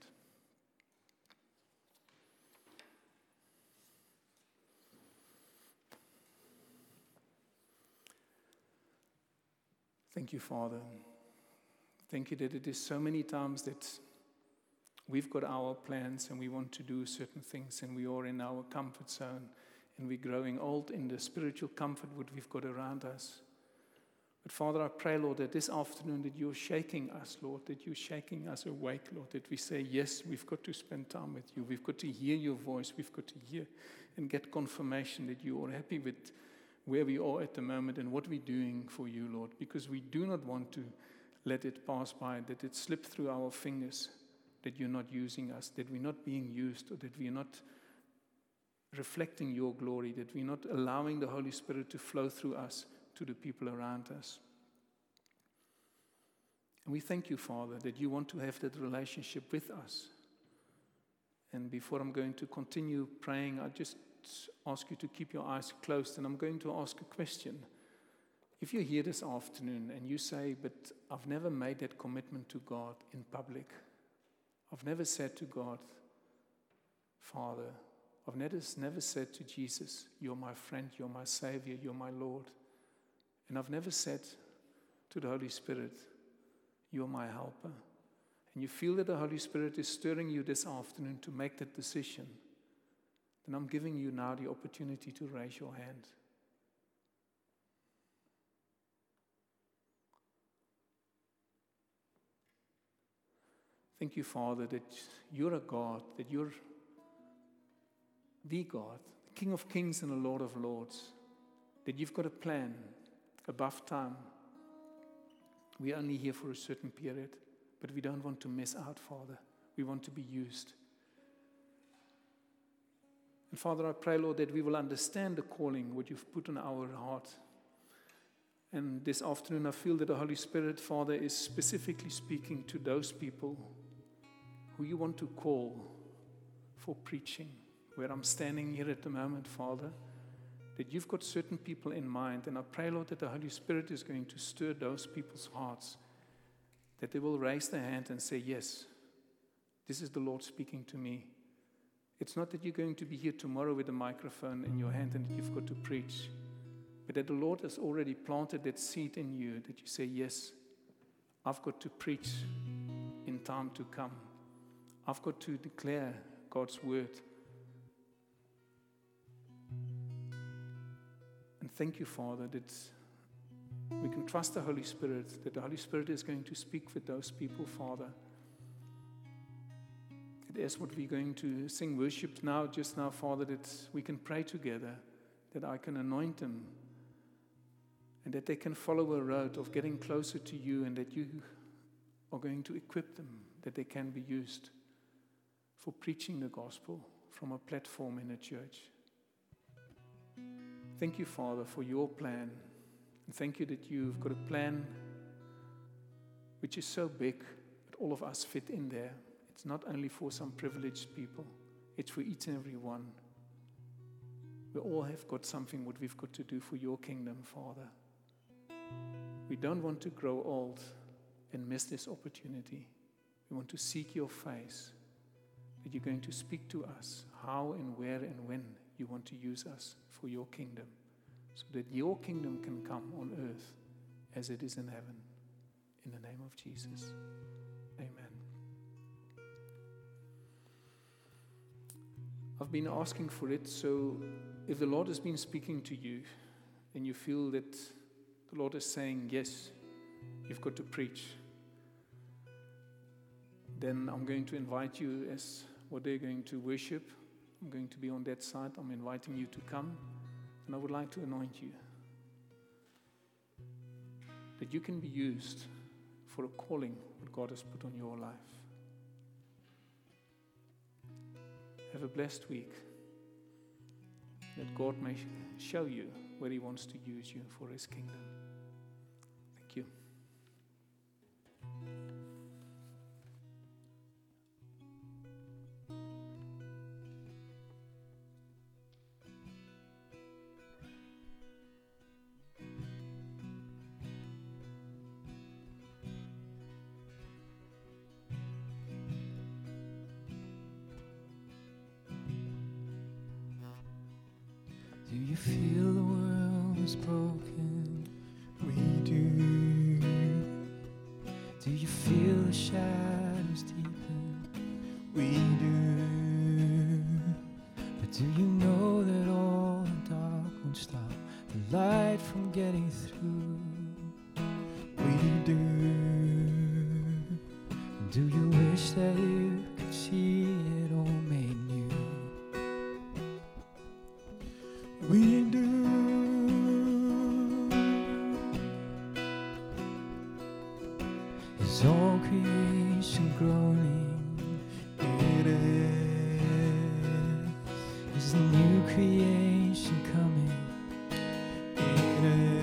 Speaker 4: Thank you, Father. Thank you that it is so many times that we've got our plans and we want to do certain things and we are in our comfort zone and we're growing old in the spiritual comfort what we've got around us. But Father, I pray, Lord, that this afternoon that you're shaking us, Lord, that you're shaking us awake, Lord, that we say, yes, we've got to spend time with you. We've got to hear your voice. We've got to hear and get confirmation that you are happy with where we are at the moment and what we're doing for you, Lord, because we do not want to let it pass by, that it slip through our fingers, that you're not using us, that we're not being used, or that we're not reflecting your glory, that we're not allowing the Holy Spirit to flow through us to the people around us. And we thank you, Father, that you want to have that relationship with us. And before I'm going to continue praying, I just ask you to keep your eyes closed, and I'm going to ask a question. If you're here this afternoon and you say, but I've never made that commitment to God in public. I've never said to God, Father, I've never, never said to Jesus, you're my friend, you're my Savior, you're my Lord. And I've never said to the Holy Spirit, you're my helper. And you feel that the Holy Spirit is stirring you this afternoon to make that decision, then I'm giving you now the opportunity to raise your hand. Thank you, Father, that you're a God, that you're the God, the King of Kings and the Lord of Lords, that you've got a plan above time. We're only here for a certain period, but we don't want to miss out, Father. We want to be used. And Father, I pray, Lord, that we will understand the calling, what you've put on our heart. And this afternoon, I feel that the Holy Spirit, Father, is specifically speaking to those people who you want to call for preaching. Where I'm standing here at the moment, Father, that you've got certain people in mind. And I pray, Lord, that the Holy Spirit is going to stir those people's hearts, that they will raise their hand and say, yes, this is the Lord speaking to me. It's not that you're going to be here tomorrow with a microphone in your hand and that you've got to preach, but that the Lord has already planted that seed in you, that you say, yes, I've got to preach in time to come. I've got to declare God's word. And thank you, Father, that we can trust the Holy Spirit, that the Holy Spirit is going to speak with those people, Father. That as what we're going to sing worship now, just now, Father, that we can pray together, that I can anoint them, and that they can follow a road of getting closer to you, and that you are going to equip them, that they can be used for preaching the gospel from a platform in a church. Thank you, Father, for your plan. And thank you that you've got a plan which is so big that all of us fit in there. It's not only for some privileged people, it's for each and every one. We all have got something what we've got to do for your kingdom, Father. We don't want to grow old and miss this opportunity. We want to seek your face, that you're going to speak to us how and where and when you want to use us for your kingdom, so that your kingdom can come on earth as it is in heaven. In the name of Jesus, amen. I've been asking for it, so if the Lord has been speaking to you and you feel that the Lord is saying, yes, you've got to preach, then I'm going to invite you, as what they're going to worship. I'm going to be on that side. I'm inviting you to come, and I would like to anoint you, that you can be used for a calling that God has put on your life. Have a blessed week, that God may show you where He wants to use you for His kingdom. Thank you.
Speaker 3: Do you feel the world is broken?
Speaker 5: We do.
Speaker 3: the shadows deepen. We do. But do you know that all the dark won't stop the light from getting through? We do. Do you wish that you could see it all made new? We do. Is all creation groaning? It is. Is the new creation coming? It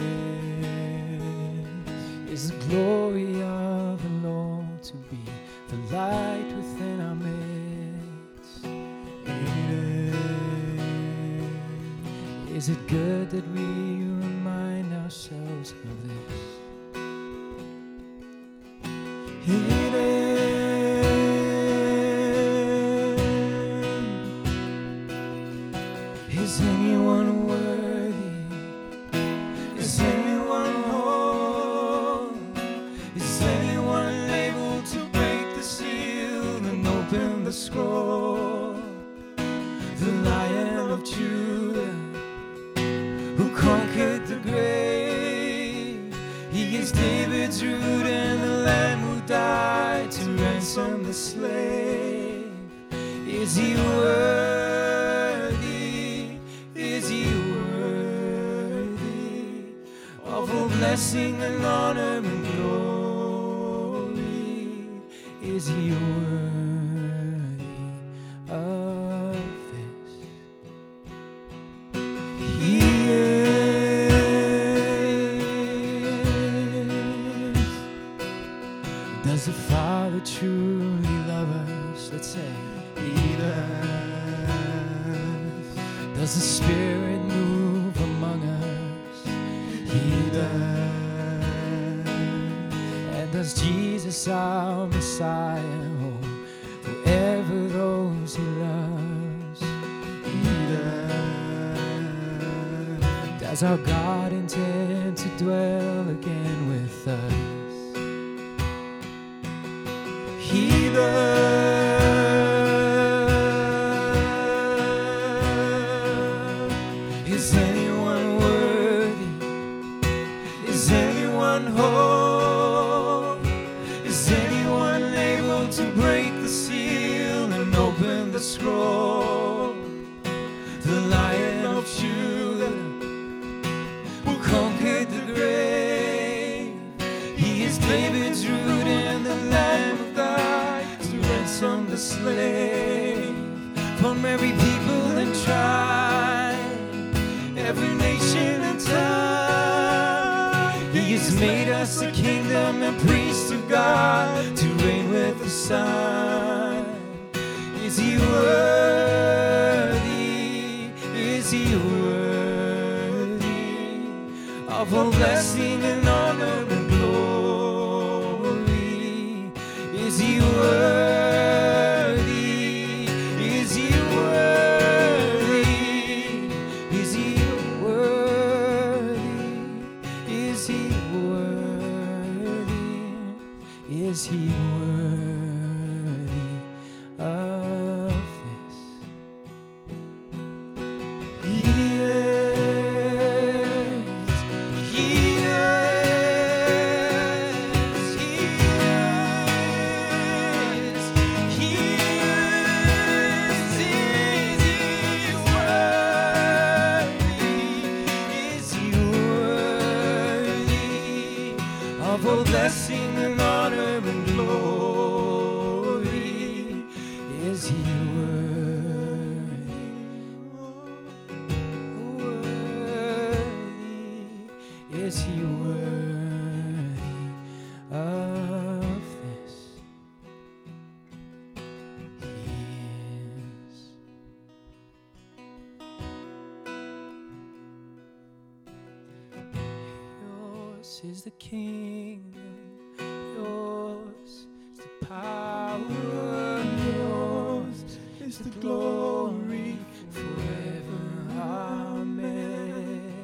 Speaker 3: is. Is the glory of the Lord to be the light within our midst? It is. Is it good that we remind ourselves of this? It is. Is anyone worthy? Is anyone whole? Is anyone able to break the seal and open the scroll? The Lion of Judah, who conquered the grave. He is David's root and the Lamb who died to ransom the slave. Is he worthy? Is he worthy of all blessing and honor and glory? Is he worthy of this? He is. Does the Father truly love us? Let's say he does. Does the Spirit move among us? He does. And does Jesus, our Messiah, hold forever those he loves? He does. Does our God intend to dwell again with us? He does. Is anyone worthy? Is anyone whole? Is anyone able to break the seal and open the scroll? The Lion of Judah, who conquered the grave. He is David's root and the Lamb of God to ransom the slave from every people and tribe, every nation and tongue. He has made us a kingdom and priests of God to reign with the Son. Is he worthy? Is he worthy of all blessing and honor and glory? Is he worthy? Is he worthy? Is he worthy? Is he worthy? Is he worthy of this? He is. He is. He is. He is. Is he worthy? Is he worthy of all blessing and honor and glory? Is he worthy? Worthy? Is he worthy of this? He is. Yours is the kingdom, yours is the power, yours is the glory forever. Amen.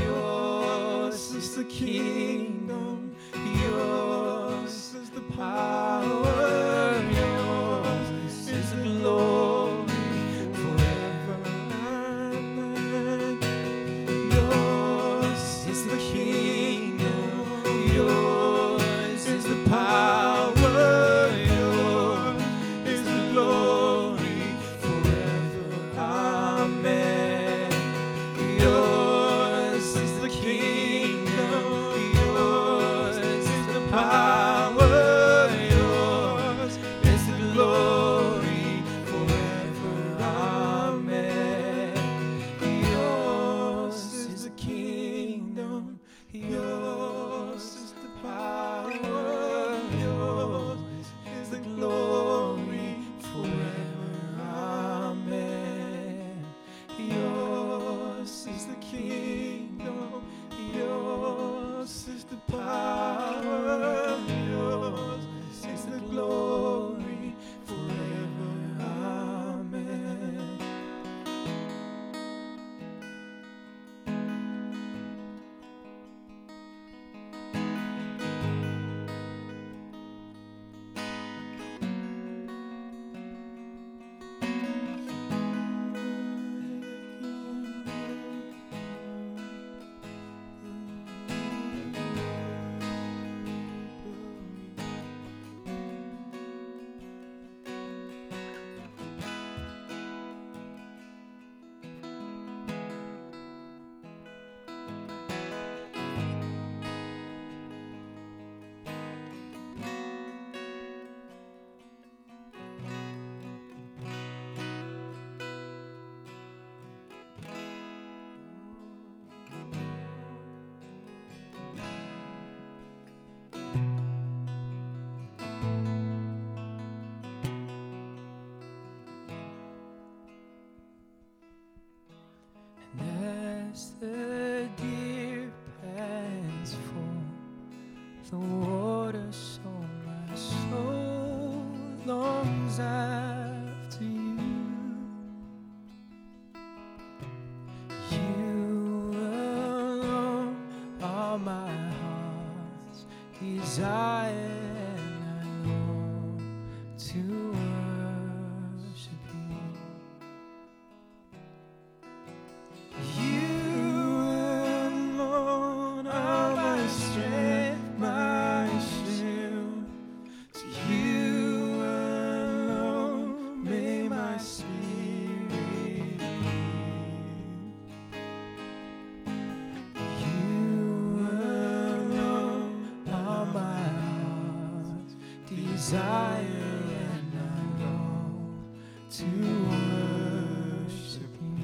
Speaker 3: Yours is the kingdom, yours is the power. the water, so my soul longs after you. You alone are my heart's desire, and I long to worship you. You alone are my strength, my shield. To you alone may my spirit yield. You alone are my heart's desire, and I long to worship you.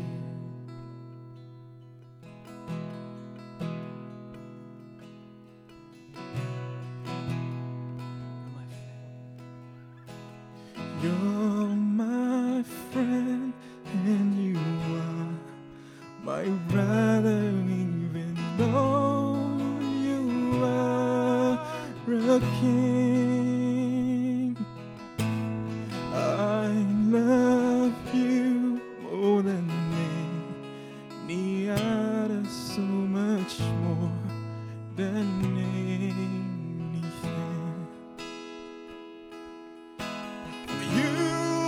Speaker 3: You're my friend, and you are my brother, even though you are a king. I love you more than any other, so much more than anything. You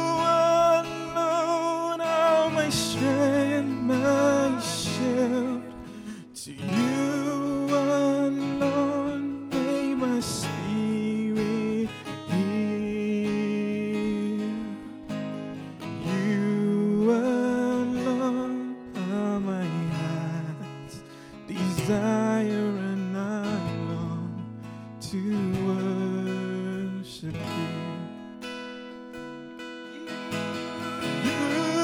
Speaker 3: alone are my strength, my shield. To you alone may my spirit yield. You alone are my heart's desire, and I long to worship you. You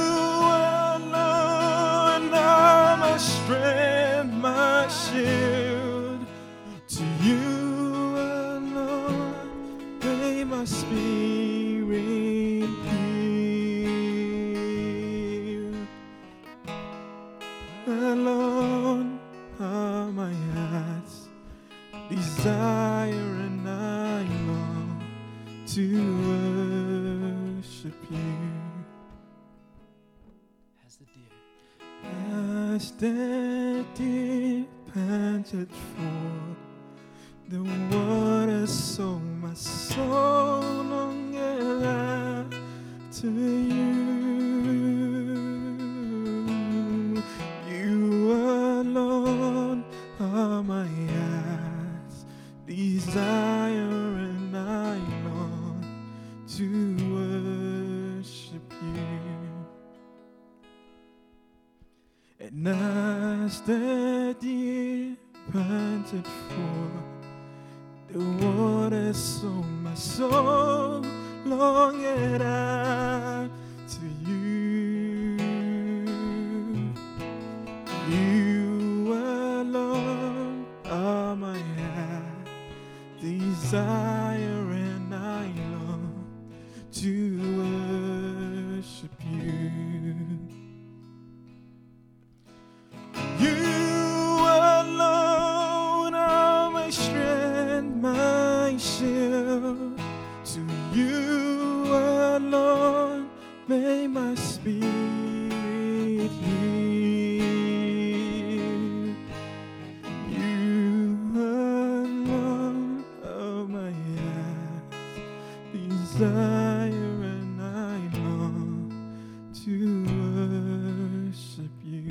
Speaker 3: alone are my strength, my shield. To you alone may my spirit yield. Alone are my heart's desire, and I long to worship you.
Speaker 2: As the deer,
Speaker 3: As the deer panted for the water, so my soul longeth after you. You alone are my heart's desire, and I long to worship you. And as the deer panted for the water, so my soul longeth after you. You alone are my heart desire, and I long to worship you. You alone are my strength, my shield. To you alone may my spirit yield. You alone are my heart's desire, and I long to worship you.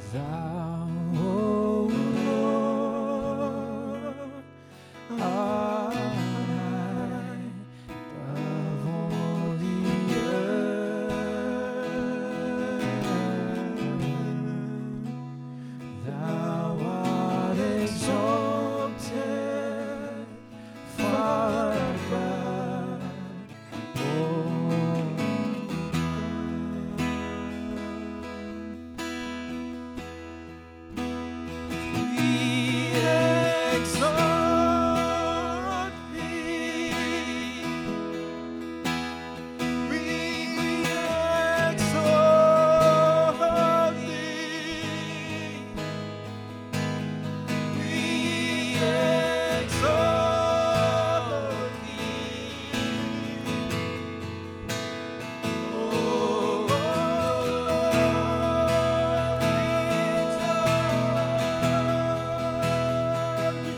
Speaker 3: Thou, O Lord, art high above all the earth. Thou art exalted far above all. We exalt thee. We exalt thee. We exalt thee. Oh Lord, we exalt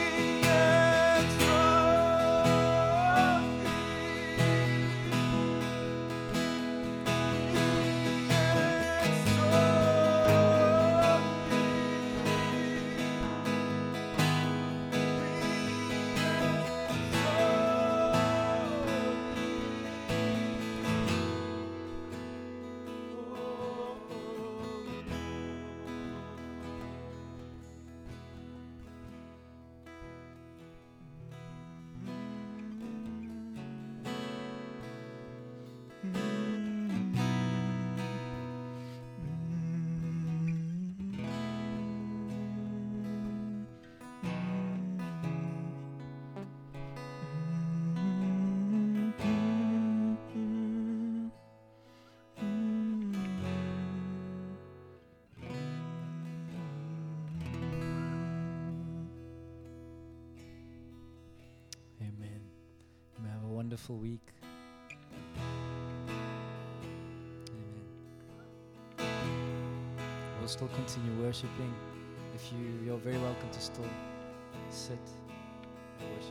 Speaker 2: Amen. You may have a wonderful week. Amen. We'll still continue worshiping. If you, you're very welcome to still sit and worship.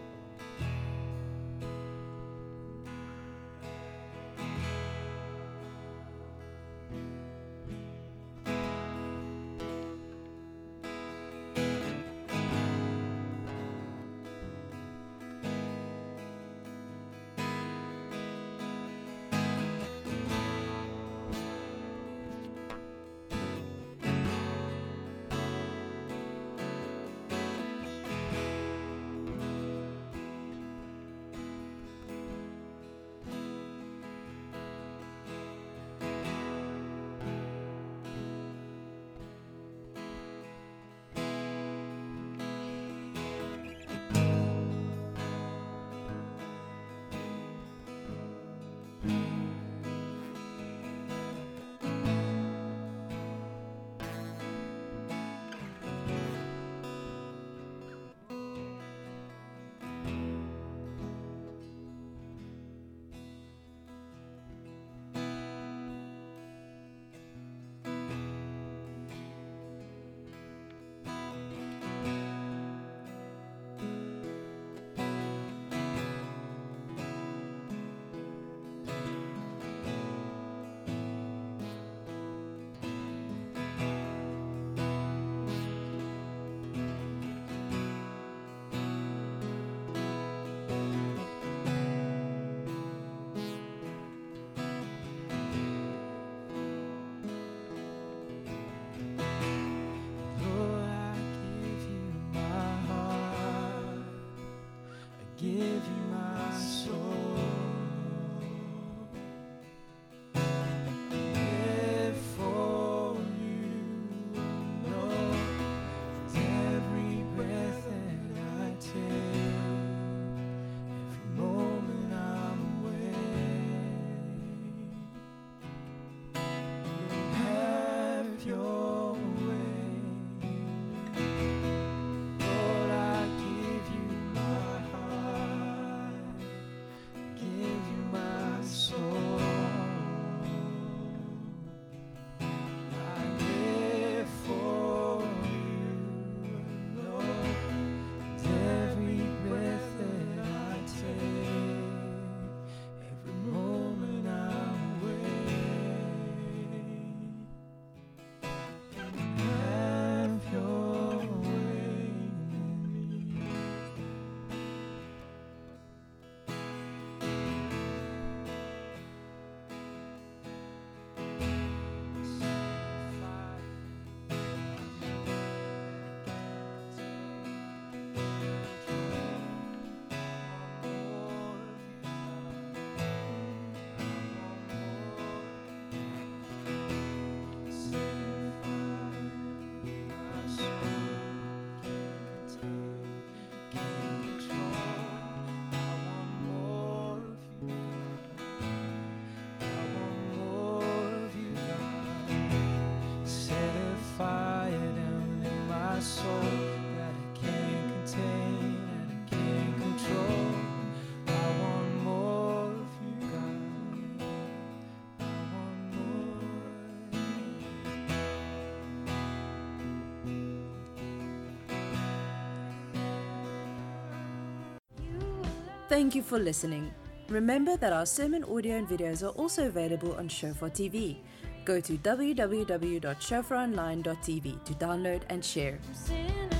Speaker 1: Thank you for listening. Remember that our sermon audio and videos are also available on Shofar T V. Go to w w w dot shofar online dot t v to download and share.